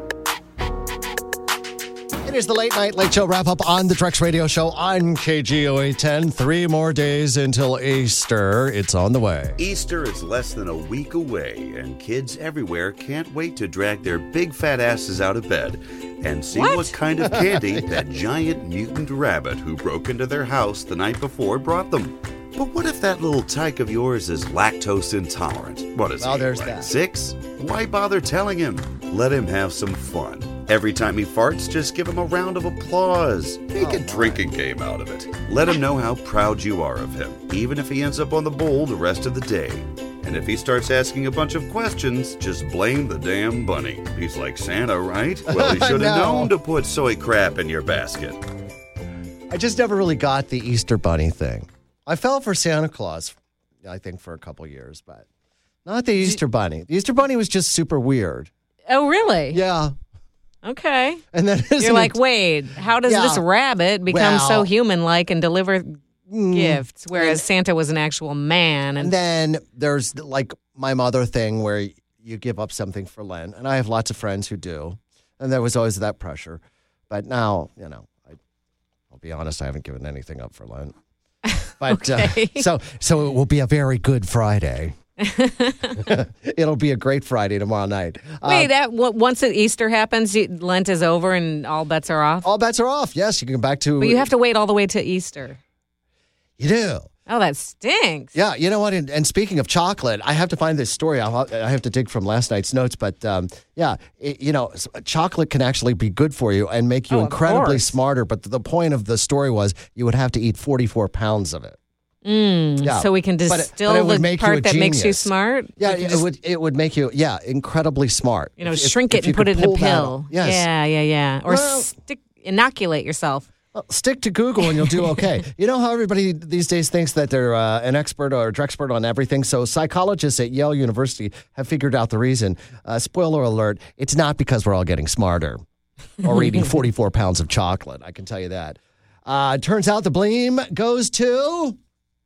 It is the Late Night Late Show wrap-up on the Drex Radio Show on K G O eight ten. Three more days until Easter. It's on the way. Easter is less than a week away, and kids everywhere can't wait to drag their big fat asses out of bed and see what, what kind of candy that giant mutant rabbit who broke into their house the night before brought them. But what if that little tyke of yours is lactose intolerant? What is well, he, there's like that. six? Why bother telling him? Let him have some fun. Every time he farts, just give him a round of applause. Make oh, a drinking game out of it. Let him know how proud you are of him, even if he ends up on the bowl the rest of the day. And if he starts asking a bunch of questions, just blame the damn bunny. He's like Santa, right? Well, he should have no. known to put soy crap in your basket. I just never really got the Easter Bunny thing. I fell for Santa Claus, I think, for a couple years, but not the Easter Bunny. The Easter Bunny was just super weird. Oh, really? Yeah. Okay. And then you're like, wait, how does yeah. this rabbit become well, so human-like and deliver mm, gifts, whereas Santa was an actual man? And, and then there's like my mother thing where you give up something for Lent, and I have lots of friends who do, and there was always that pressure. But now, you know, I, I'll be honest, I haven't given anything up for Lent. But okay. uh, so so it will be a very good Friday. It'll be a great Friday tomorrow night. Wait, uh, that once Easter happens, Lent is over and all bets are off? All bets are off, yes. You can go back to... But you have to wait all the way to Easter. You do. Oh, that stinks. Yeah, you know what? And, and speaking of chocolate, I have to find this story. I'll, I have to dig from last night's notes. But, um, yeah, it, you know, chocolate can actually be good for you and make you oh, incredibly smarter. But the point of the story was you would have to eat forty-four pounds of it. Mm, yeah. So we can distill but it, but it the part that makes you smart? Yeah, it just, would it would make you, yeah, incredibly smart. You know, if, shrink if, it and put it in a pill. Yes. Yeah, yeah, yeah. Or well, stick, inoculate yourself. Well, stick to Google and you'll do okay. You know how everybody these days thinks that they're uh, an expert or a Drexpert on everything? So psychologists at Yale University have figured out the reason. Uh, spoiler alert, it's not because we're all getting smarter or eating forty-four pounds of chocolate. I can tell you that. Uh, turns out the blame goes to...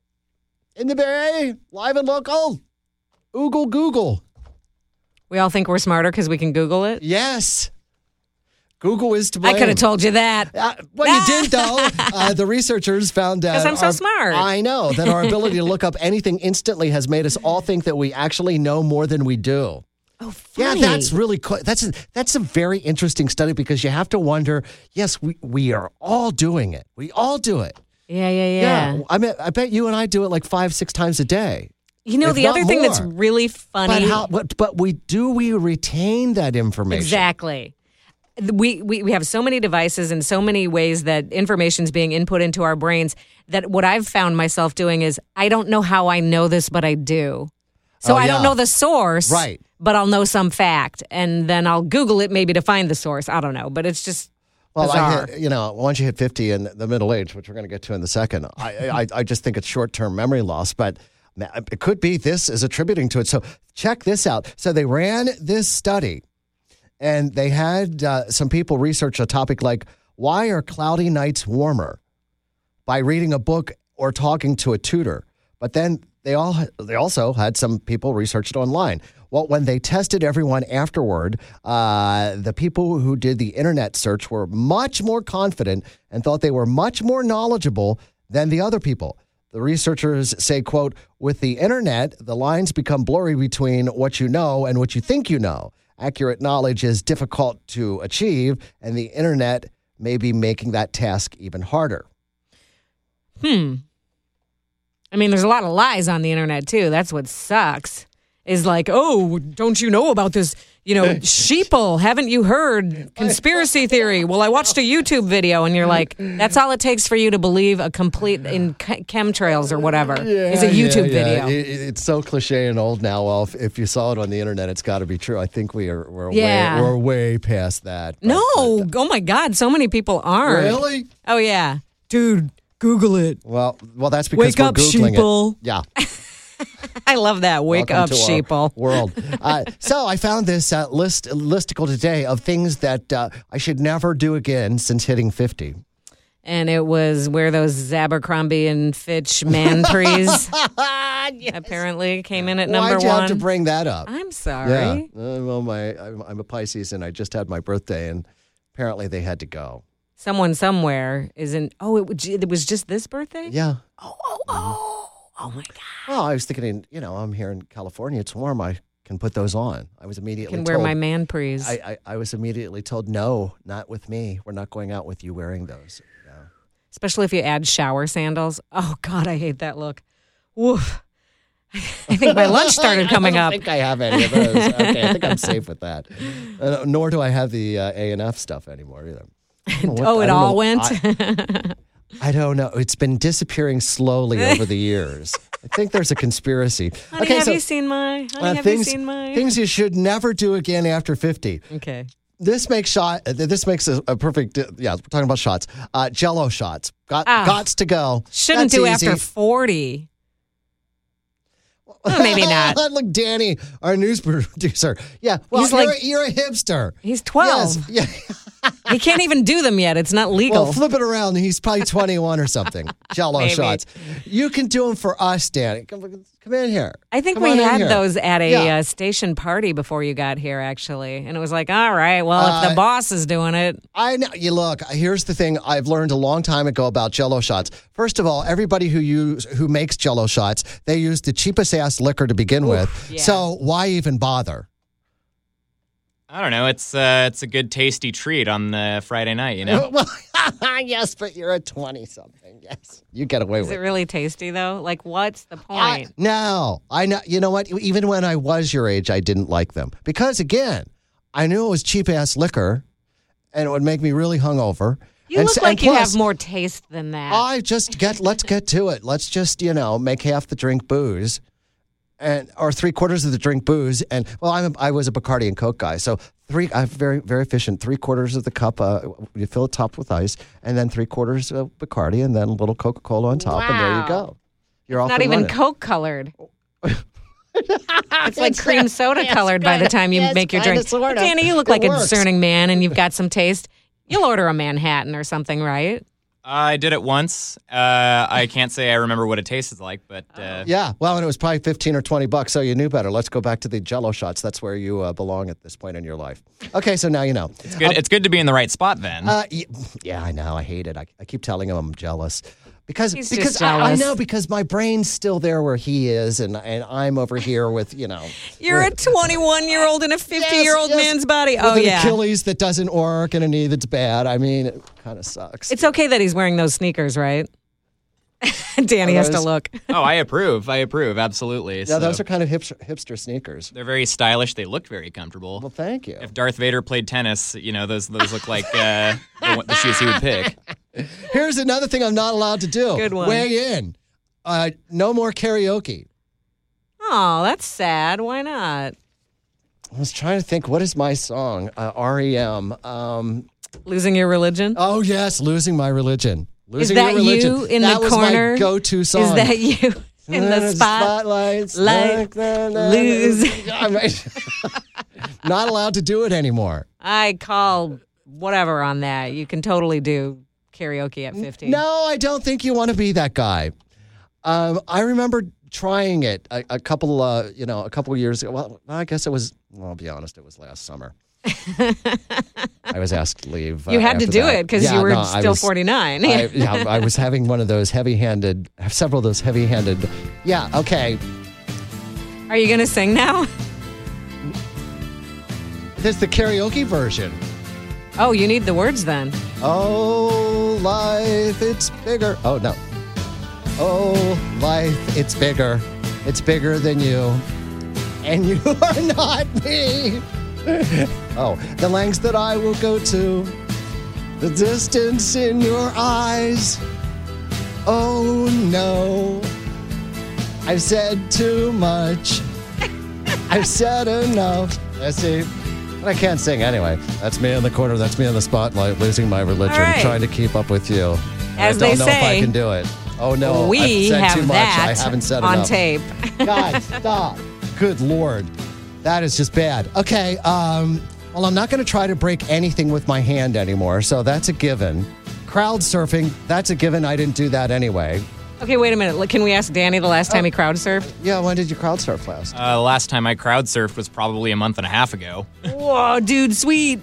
in the Bay, live and local. Oogle Google. We all think we're smarter because we can Google it? Yes. Google is to blame. I could have told you that. Uh, well, you did, though. Uh, the researchers found out. Because I'm so our- smart. I know that our ability to look up anything instantly has made us all think that we actually know more than we do. Oh, funny. Yeah, that's really cool. That's a, that's a very interesting study because you have to wonder, yes, we, we are all doing it. We all do it. Yeah, yeah, yeah. I mean, I bet you and I do it like five, six times a day. You know, if the not other thing more. that's really funny. But, how, but, but we do we retain that information? Exactly. We, we we have so many devices and so many ways that information is being input into our brains that what I've found myself doing is I don't know how I know this, but I do. So Oh, I yeah. don't know the source, Right. but I'll know some fact, and then I'll Google it maybe to find the source. I don't know, but it's just Well, bizarre. I hit, you know, once you hit fifty and the middle age, which we're going to get to in a second, I, I, I just think it's short-term memory loss, but it could be this is attributing to it. So check this out. So they ran this study, and they had uh, some people research a topic like, why are cloudy nights warmer? By reading a book or talking to a tutor. But then they all they also had some people researched online. Well, when they tested everyone afterward, uh, the people who did the internet search were much more confident and thought they were much more knowledgeable than the other people. The researchers say, quote, with the internet, the lines become blurry between what you know and what you think you know. Accurate knowledge is difficult to achieve, and the internet may be making that task even harder. Hmm. I mean, there's a lot of lies on the internet, too. That's what sucks. Is like, oh, don't you know about this, you know, sheeple? Haven't you heard? Conspiracy theory. Well, I watched a YouTube video, and you're like, that's all it takes for you to believe a complete in chemtrails or whatever is a YouTube yeah, video. yeah. It, it's so cliche and old now. Well, if, if you saw it on the internet, it's got to be true. I think we are we're Yeah. way we're way past that. No, oh my God, so many people aren't. Really? Oh yeah, dude, Google it. Well, well, that's because Wake we're up, Googling sheeple. it. Yeah. I love that. Wake Welcome up, to our sheeple. world. Uh, so I found this uh, list listicle today of things that uh, I should never do again since hitting fifty. And it was where those Abercrombie and Fitch man trees apparently came in at number Why'd you one. have to bring that up? I'm sorry. Yeah. Uh, well, my I'm, I'm a Pisces, and I just had my birthday, and apparently they had to go. Someone somewhere isn't. Oh, it, was- it was just this birthday? Yeah. Oh, oh, oh. Oh, my God. Well, I was thinking, you know, I'm here in California. It's warm. I can put those on. I was immediately Can told. wear my man prees. I, I, I was immediately told, no, not with me. We're not going out with you wearing those. Especially if you add shower sandals. Oh, God, I hate that look. Woof. I think my lunch started coming I up. don't think I have any of those. Okay, I think I'm safe with that. Uh, nor do I have the uh, A and F stuff anymore either. I don't know what- Oh, I it don't all know- went? I, I don't know. It's been disappearing slowly over the years. I think there's a conspiracy. Honey, okay, have so, you seen my? Honey, uh, have things, you seen my? things you should never do again after fifty. Okay. This makes shot. uh, This makes a, a perfect. Uh, yeah, we're talking about shots. Uh, Jello shots. Got Ah. gots to go. Shouldn't That's do easy. after forty. Well, maybe not. Look, Danny, our news producer. Yeah, well, He's you're, like- a, you're a hipster. He's twelve. Yes, yeah. He can't even do them yet. It's not legal. Well, flip it around. He's probably twenty-one or something. Jello Maybe. shots. You can do them for us, Danny. Come, come in here. I think Come we on in had here. those at a Yeah. uh, station party before you got here, actually. And it was like, all right, well, if Uh, the boss is doing it. I know. You look. Here's the thing. I've learned a long time ago about Jello shots. First of all, everybody who use who makes Jello shots, they use the cheapest ass liquor to begin with. yeah. So why even bother? I don't know. It's uh, it's a good tasty treat on the Friday night, you know. Well, yes, but you're a twenty-something. Yes, you get away Is with it really tasty, though? Like, what's the I, point? no, I know. You know what? Even when I was your age, I didn't like them because, again, I knew it was cheap ass liquor, and it would make me really hungover. You and, look s- like and you plus, have more taste than that. I just get. Let's get to it. Let's just you know make half the drink booze, and or three quarters of the drink booze. And well, I'm a, I was a Bacardi and Coke guy, so three. I'm very very efficient. Three quarters of the cup. Uh, you fill it top with ice, and then three quarters of Bacardi, and then a little Coca Cola on top, and there you Wow. go. You're off Not and even running. Coke colored. It's like It's, cream uh, soda it's colored by the kinda- time you it's make your kinda drink. sorta. Danny, you look It like a works. discerning man and you've got some taste. You'll order a Manhattan or something, right? I did it once. Uh, I can't say I remember what it tasted like, but uh, Yeah, well, and it was probably fifteen or twenty bucks, so you knew better. Let's go back to the Jell-O shots. That's where you uh, belong at this point in your life. Okay, so now you know. it's good. Um, it's good to be in the right spot then. Uh, y- yeah, I know. I hate it. I, I keep telling him I'm jealous. Because He's because just I, I jealous. know because my brain's still there where he is, and, and I'm over here with, you know. You're a twenty-one-year-old in a fifty-year-old Yes, yes. man's body. With Oh, an yeah. Achilles that doesn't work and a knee that's bad. I mean, it kind of sucks. It's okay that he's wearing those sneakers, right? Danny has to those- look. oh, I approve. I approve. Absolutely. Yeah, So, those are kind of hipster, hipster sneakers. they're very stylish. They look very comfortable. Well, thank you. If Darth Vader played tennis, you know, those those look like uh, the, one- the shoes he would pick. Here's another thing I'm not allowed to do. Good one. Weigh in. Uh, no more karaoke. Oh, that's sad. Why not? I was trying to think, what is my song? Uh, R E M. Um, Losing your religion? oh, yes, Losing My Religion. Is Losing that Your Religion. you in that the was corner? my go-to song. Is that you in the spot? Spotlights. Light, lose. I'm not allowed to do it anymore. I call whatever on that. You can totally do karaoke at fifty. No, I don't think you want to be that guy. Um, I remember trying it a, a couple, uh, you know, a couple years ago. Well, I guess it was. Well, I'll be honest, it was last summer. I was asked to leave. You uh, had to after do that. it because Yeah, you were no, I still was- forty-nine. I, yeah, I was having one of those heavy-handed, several of those heavy-handed. Yeah, okay. Are you going to sing now? There's the karaoke version. Oh, you need the words then. Oh, life, it's bigger. Oh, no. Oh, life, it's bigger. It's bigger than you. And you are not me. Oh, the lengths that I will go to. The distance in your eyes. Oh, no. I've said too much. I've said enough. I see. But I can't sing anyway. That's me in the corner. That's me in the spotlight, losing my religion, All right. trying to keep up with you. As I don't they know if I say, can do it. Oh, no. we I've said have too much. that I haven't said on enough. tape. God, stop. Good Lord. That is just bad. Okay. Um, well, I'm not going to try to break anything with my hand anymore, so that's a given. Crowd surfing, that's a given. I didn't do that anyway. Okay, wait a minute. Look, can we ask Danny the last time he crowd surfed? Yeah, when did you crowd surf last? Uh, the last time I crowd surfed was probably a month and a half ago. Whoa, dude, sweet.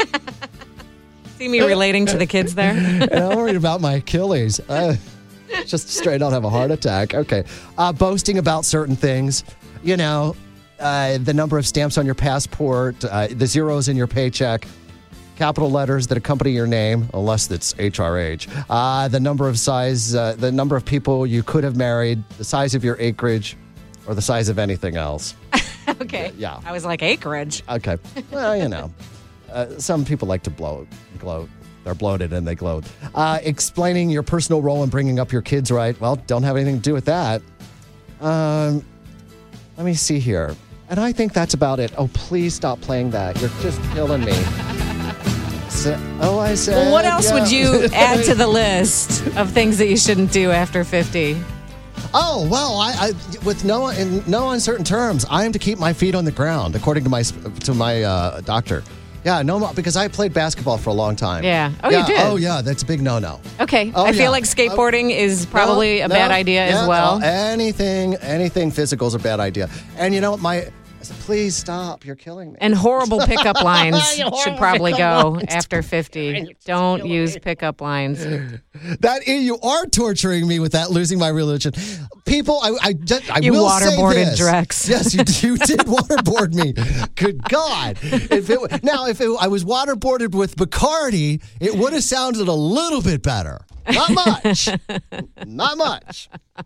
See me relating to the kids there? And I'm worried about my Achilles. Uh, just straight out have a heart attack. Okay. Uh, boasting about certain things. You know, uh, the number of stamps on your passport, uh, the zeros in your paycheck, capital letters that accompany your name, unless it's H R H. Uh, the number of size, uh, the number of people you could have married, the size of your acreage, or the size of anything else. Okay. Yeah. I was like, acreage. Okay. Well, you know, uh, some people like to bloat, gloat. They're bloated and they gloat. Uh, explaining your personal role in bringing up your kids right. Well, don't have anything to do with that. Um, let me see here. And I think that's about it. Oh, please stop playing that. You're just killing me. So, oh, I said. Well, what else yeah. would you add to the list of things that you shouldn't do after fifty? Oh, well, I, I with no in no uncertain terms, I am to keep my feet on the ground, according to my to my uh, doctor. Yeah, no, more because I played basketball for a long time. Yeah. Oh, yeah. you did? Oh, yeah, that's a big no-no. Okay. Oh, I feel yeah. like skateboarding is probably No, a no, bad idea yeah, as well. no, anything, anything physical is a bad idea. And you know, my, I said, please stop. You're killing me. And horrible pickup lines Horrible should probably pickup go lines. after fifty. Don't use pickup lines. That you are torturing me with that losing my religion. People, I, I, just, I You will say waterboarded this. Drex. Yes, you, you did waterboard me. Good God! If it, now, if it, I was waterboarded with Bacardi, it would have sounded a little bit better. Not much. Not much.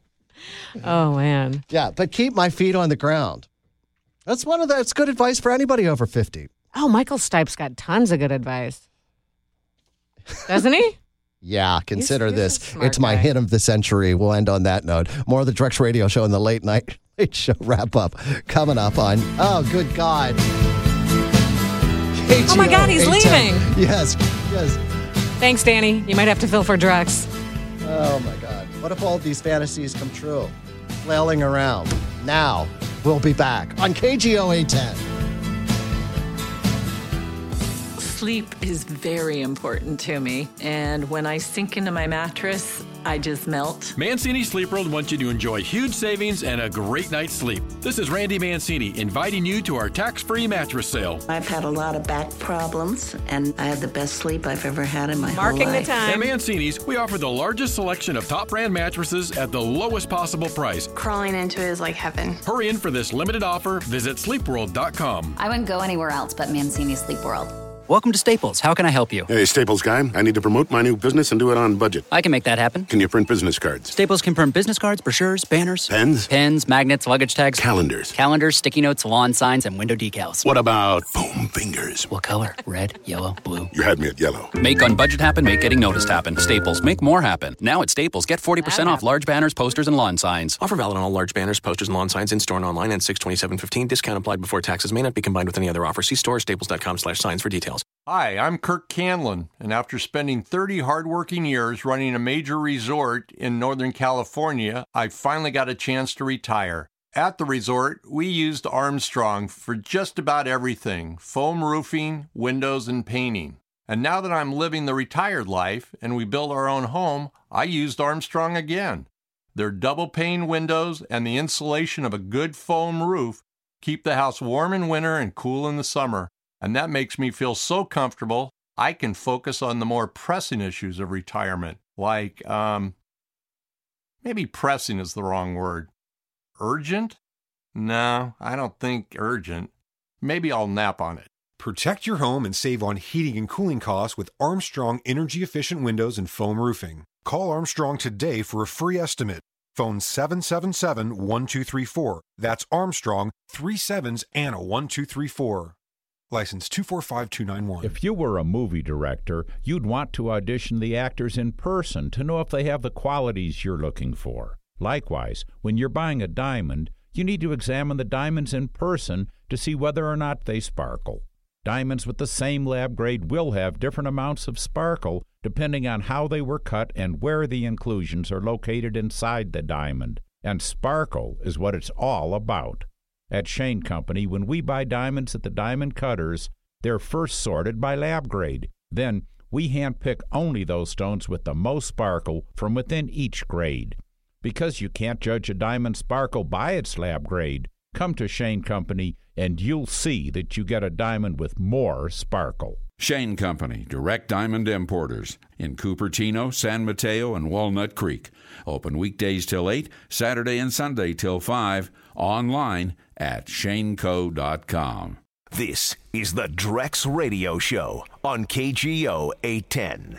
Oh man. Yeah, but keep my feet on the ground. That's one of the, that's good advice for anybody over fifty. Oh, Michael Stipe's got tons of good advice. Doesn't he? Yeah, consider he's a this. smart It's my guy. hit of the century. We'll end on that note. More of the Drex Radio Show and the late night late show wrap up coming up on. Oh, good God! Oh my God, he's K G O eight ten. leaving. Yes, yes. Thanks, Danny. You might have to fill for Drex. Oh my God! What if all these fantasies come true? Flailing around. Now we'll be back on K G O eight ten. Sleep is very important to me, and when I sink into my mattress, I just melt. Mancini Sleep World wants you to enjoy huge savings and a great night's sleep. This is Randy Mancini inviting you to our tax-free mattress sale. I've had a lot of back problems, and I had the best sleep I've ever had in my Marking whole life. the time. At Mancini's, we offer the largest selection of top brand mattresses at the lowest possible price. Crawling into it is like heaven. Hurry in for this limited offer. Visit sleep world dot com. I wouldn't go anywhere else but Mancini Sleep World. Welcome to Staples. How can I help you? Hey, Staples guy, I need to promote my new business and do it on budget. I can make that happen. Can you print business cards? Staples can print business cards, brochures, banners. Pens? Pens, magnets, luggage tags. Calendars. Calendars, sticky notes, lawn signs, and window decals. What about foam fingers? What color? Red, yellow, blue. You had me at yellow. Make on budget happen, make getting noticed happen. Staples, make more happen. Now at Staples, get forty percent off large banners, posters, and lawn signs. Offer valid on all large banners, posters, and lawn signs in store and online and six twenty-seven fifteen. Discount applied before taxes. May not be combined with any other offer. See store staples dot com slash signs for details. Hi, I'm Kirk Canlin, and after spending thirty hardworking years running a major resort in Northern California, I finally got a chance to retire. At the resort, we used Armstrong for just about everything: foam roofing, windows, and painting. And now that I'm living the retired life and we built our own home, I used Armstrong again. Their double-pane windows and the insulation of a good foam roof keep the house warm in winter and cool in the summer. And that makes me feel so comfortable, I can focus on the more pressing issues of retirement. Like, um, maybe pressing is the wrong word. Urgent? No, I don't think urgent. Maybe I'll nap on it. Protect your home and save on heating and cooling costs with Armstrong energy-efficient windows and foam roofing. Call Armstrong today for a free estimate. Phone seven seven seven, one two three four. That's Armstrong, three sevens and a one two three four. License two four five two nine one. If you were a movie director, you'd want to audition the actors in person to know if they have the qualities you're looking for. Likewise, when you're buying a diamond, you need to examine the diamonds in person to see whether or not they sparkle. Diamonds with the same lab grade will have different amounts of sparkle depending on how they were cut and where the inclusions are located inside the diamond. And sparkle is what it's all about. At Shane Company, when we buy diamonds at the diamond cutters, they're first sorted by lab grade. Then we handpick only those stones with the most sparkle from within each grade. Because you can't judge a diamond sparkle by its lab grade, come to Shane Company and you'll see that you get a diamond with more sparkle. Shane Company, direct diamond importers in Cupertino, San Mateo, and Walnut Creek. Open weekdays till eight, Saturday and Sunday till five, online at shane co dot com. This is the Drex Radio Show on K G O eight ten.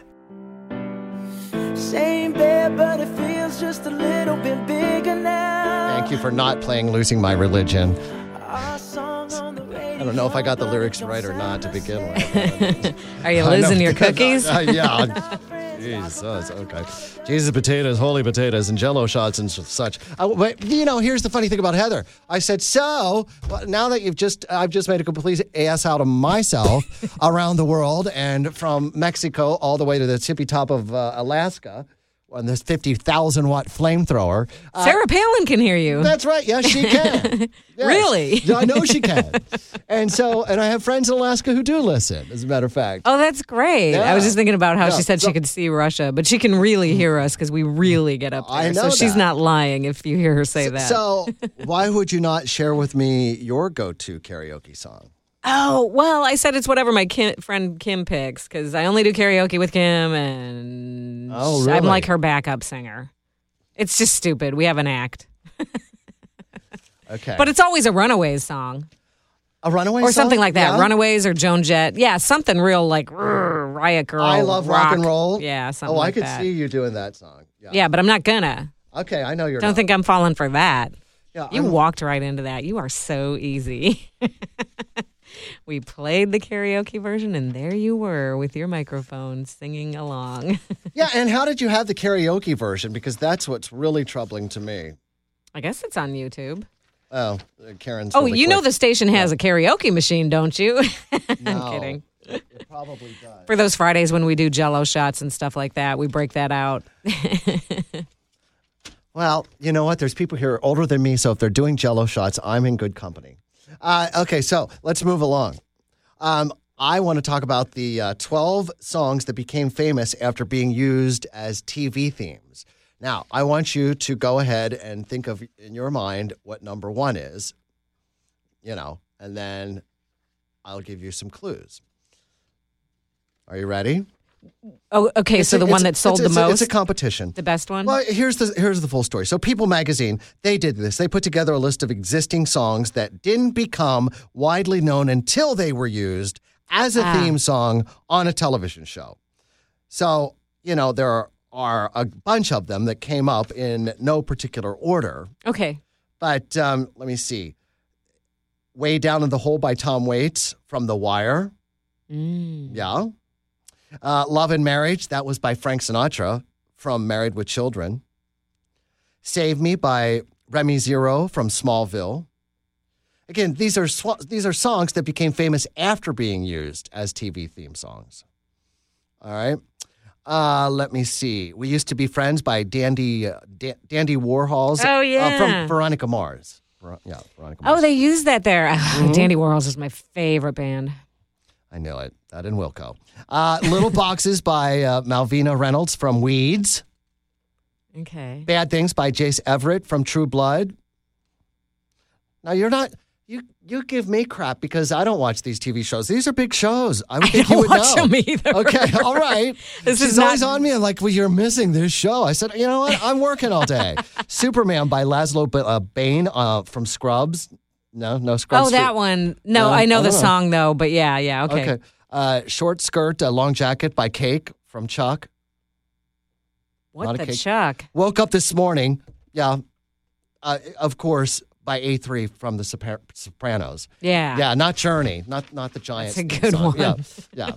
Same bed, but it feels just a little bit bigger now. Thank you for not playing Losing My Religion. I don't know if I got the lyrics right or not to begin with. Are you losing your cookies? uh, yeah. Jesus, okay. Jesus potatoes, holy potatoes, and Jell-O shots and such. Uh, but, you know, here's the funny thing about Heather. I said, so, well, now that you've just, I've just made a complete ass out of myself around the world and from Mexico all the way to the tippy top of uh, Alaska on this fifty thousand watt flamethrower. Uh, Sarah Palin can hear you. That's right. Yes, she can. Yes. Really? I know she can. And so, and I have friends in Alaska who do listen, as a matter of fact. Oh, that's great. Yeah. I was just thinking about how Yeah. she said So- she could see Russia, but she can really hear us because we really get up there. I know so she's that. not lying if you hear her say that. So, why would you not share with me your go-to karaoke song? Oh, well, I said it's whatever my Kim, friend Kim picks because I only do karaoke with Kim and Oh, really? I'm like her backup singer. It's just stupid. We have an act. Okay. But it's always a Runaways song. A Runaways Or song? something like that. Yeah. Runaways or Joan Jett. Yeah, something real like rrr, Riot Girl. I love rock, and roll. Yeah, something Oh, like I could that. see you doing that song. Yeah. Yeah, but I'm not gonna. Okay, I know you're Don't not. think I'm falling for that. Yeah, you I'm- walked right into that. You are so easy. We played the karaoke version, and there you were with your microphone singing along. Yeah, and how did you have the karaoke version? Because that's what's really troubling to me. I guess it's on YouTube. Oh, uh, Karen's. Oh, really you know quick. the station has a karaoke machine, don't you? No, I'm kidding. It probably does. For those Fridays when we do Jell-O shots and stuff like that, we break that out. Well, you know what? There's people here older than me, so if they're doing Jell-O shots, I'm in good company. Uh, okay, so let's move along. Um, I want to talk about the uh, twelve songs that became famous after being used as T V themes. Now, I want you to go ahead and think of in your mind what number one is, you know, and then I'll give you some clues. Are you ready? Oh, okay. It's so a- the one it's- that sold it's- the it's a- most? It's a competition. The best one? Well, here's the here's the full story. So People Magazine, they did this. They put together a list of existing songs that didn't become widely known until they were used as a Ah. theme song on a television show. So, you know, there are, are a bunch of them that came up in no particular order. Okay. But um, let me see. Way Down in the Hole by Tom Waits from The Wire. Mm. Yeah. Uh, Love and Marriage, that was by Frank Sinatra from Married with Children. Save Me by Remy Zero from Smallville. Again, these are sw- these are songs that became famous after being used as T V theme songs. All right. Uh, let me see. We Used to Be Friends by Dandy uh, Da- Dandy Warhols. Oh, uh, yeah. from Veronica Mars. Ver- yeah, Veronica Mars. Oh, they used that there. Mhm. Dandy Warhols is my favorite band. I knew it. That and Wilco. Uh, Little Boxes by uh, Malvina Reynolds from Weeds. Okay. Bad Things by Jace Everett from True Blood. Now, you're not, you you give me crap because I don't watch these T V shows. These are big shows. I would I think don't you would watch know. them either. Okay, all right. This She's is always not- on me and like, well, you're missing this show. I said, you know what? I'm working all day. Superman by Laszlo B- uh, Bain uh, from Scrubs. No, no Scrubs. Oh, that one. No, Uh, I know I the don't know. song, though, but yeah, yeah, okay. Okay. Uh, Short Skirt, uh, Long Jacket by Cake from Chuck. What Not a the cake. chuck? Woke Up This Morning. Yeah. Uh, of course, by A three from The Sopra- Sopranos. Yeah. Yeah, not Journey. Not not the Giants. That's a good song. one. Yeah. Yeah.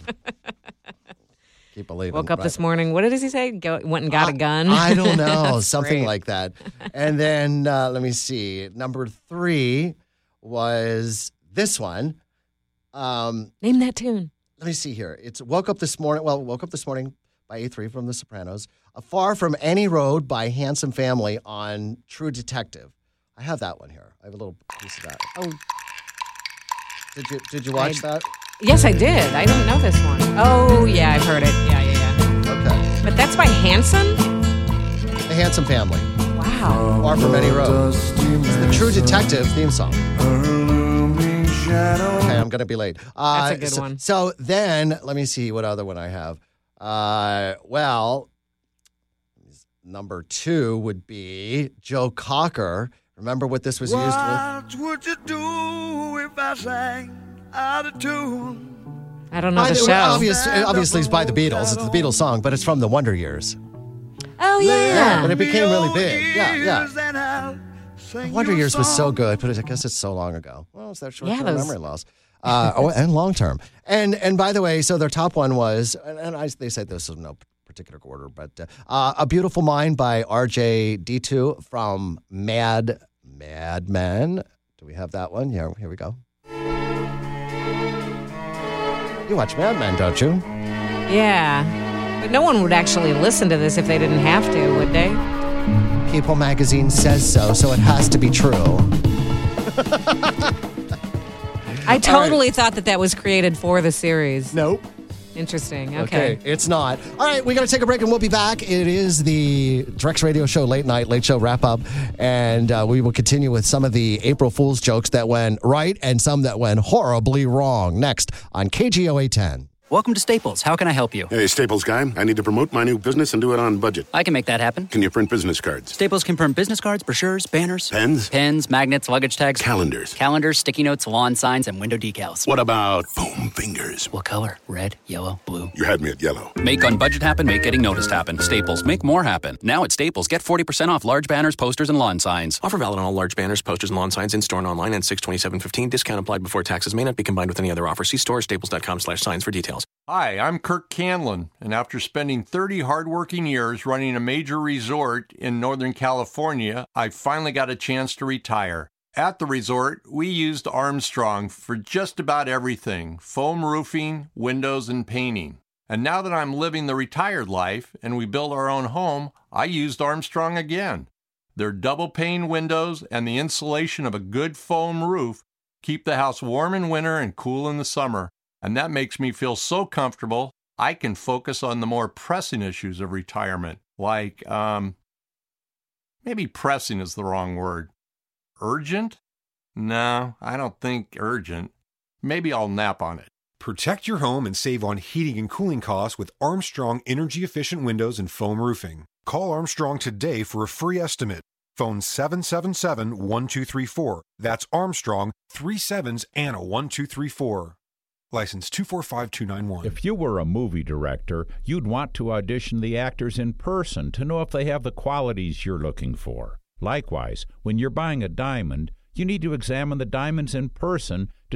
Keep believing. Woke up right? this morning. What does he say? Go, went and got a gun? I don't know. That's Something great. like that. And then uh, let me see. Number three was this one. Um, Name that tune. Let me see here. It's Woke Up This Morning. Well, Woke Up This Morning by A three from The Sopranos. A Far From Any Road by Handsome Family on True Detective. I have that one here. I have a little piece of that. Oh. Did you did you watch I- that? Yes, I did. I don't know this one. Oh, yeah, I've heard it. Yeah, yeah, yeah. Okay. But that's by Hanson? The Handsome Family. Wow. Far From Any Road. It's the True Detective theme song. Okay, I'm going to be late. Uh, That's a good so, one. So then, let me see what other one I have. Uh, well, number two would be Joe Cocker. Remember what this was used with? What would you do if I sang out of tune? I don't know By the the- show. obvious- obviously, it's by the Beatles. It's the Beatles song, but it's from the Wonder Years. Oh, Yeah, yeah. but it became really big. Yeah, yeah. And I'll sing Wonder you a Years was so song. good, but I guess it's so long ago. Well, it's that short-term Yeah, those- memory loss. Uh, oh, and long-term. And and by the way, so their top one was, and, and I, they said this in no particular order, but uh, uh, A Beautiful Mind by R J D two from Mad Mad Men. Do we have that one? Yeah, here we go. You watch Mad Men, don't you? Yeah. But no one would actually listen to this if they didn't have to, would they? People Magazine says so, so it has to be true. I totally thought that that was created for the series. Nope. Interesting. Okay. Okay, it's not. All right, we got to take a break and we'll be back. It is the Drex Radio Show Late Night, Late Show Wrap Up. And uh, we will continue with some of the April Fool's jokes that went right and some that went horribly wrong. Next on K G O eight ten. Welcome to Staples. How can I help you? Hey, Staples guy, I need to promote my new business and do it on budget. I can make that happen. Can you print business cards? Staples can print business cards, brochures, banners, Pens? pens, magnets, luggage tags, Calendars? calendars, sticky notes, lawn signs, and window decals. What about foam fingers? What color? Red, yellow, blue. You had me at yellow. Make on budget happen, make getting noticed happen. Staples, make more happen. Now at Staples, get forty percent off large banners, posters, and lawn signs. Offer valid on all large banners, posters, and lawn signs in store and online and six twenty-seven fifteen. Discount applied before taxes. May not be combined with any other offer. See store staples.com slash signs for details. Hi, I'm Kirk Canlin, and after spending thirty hardworking years running a major resort in Northern California, I finally got a chance to retire. At the resort, we used Armstrong for just about everything: foam roofing, windows, and painting. And now that I'm living the retired life and we built our own home, I used Armstrong again. Their double-pane windows and the insulation of a good foam roof keep the house warm in winter and cool in the summer. And that makes me feel so comfortable, I can focus on the more pressing issues of retirement. Like, um, maybe pressing is the wrong word. Urgent? No, I don't think urgent. Maybe I'll nap on it. Protect your home and save on heating and cooling costs with Armstrong energy-efficient windows and foam roofing. Call Armstrong today for a free estimate. Phone seven seven seven, one two three four. That's Armstrong, three sevens and a one two three four. License two four five two nine one. If you were a movie director, you'd want to audition the actors in person to know if they have the qualities you're looking for. Likewise, when you're buying a diamond, you need to examine the diamonds in person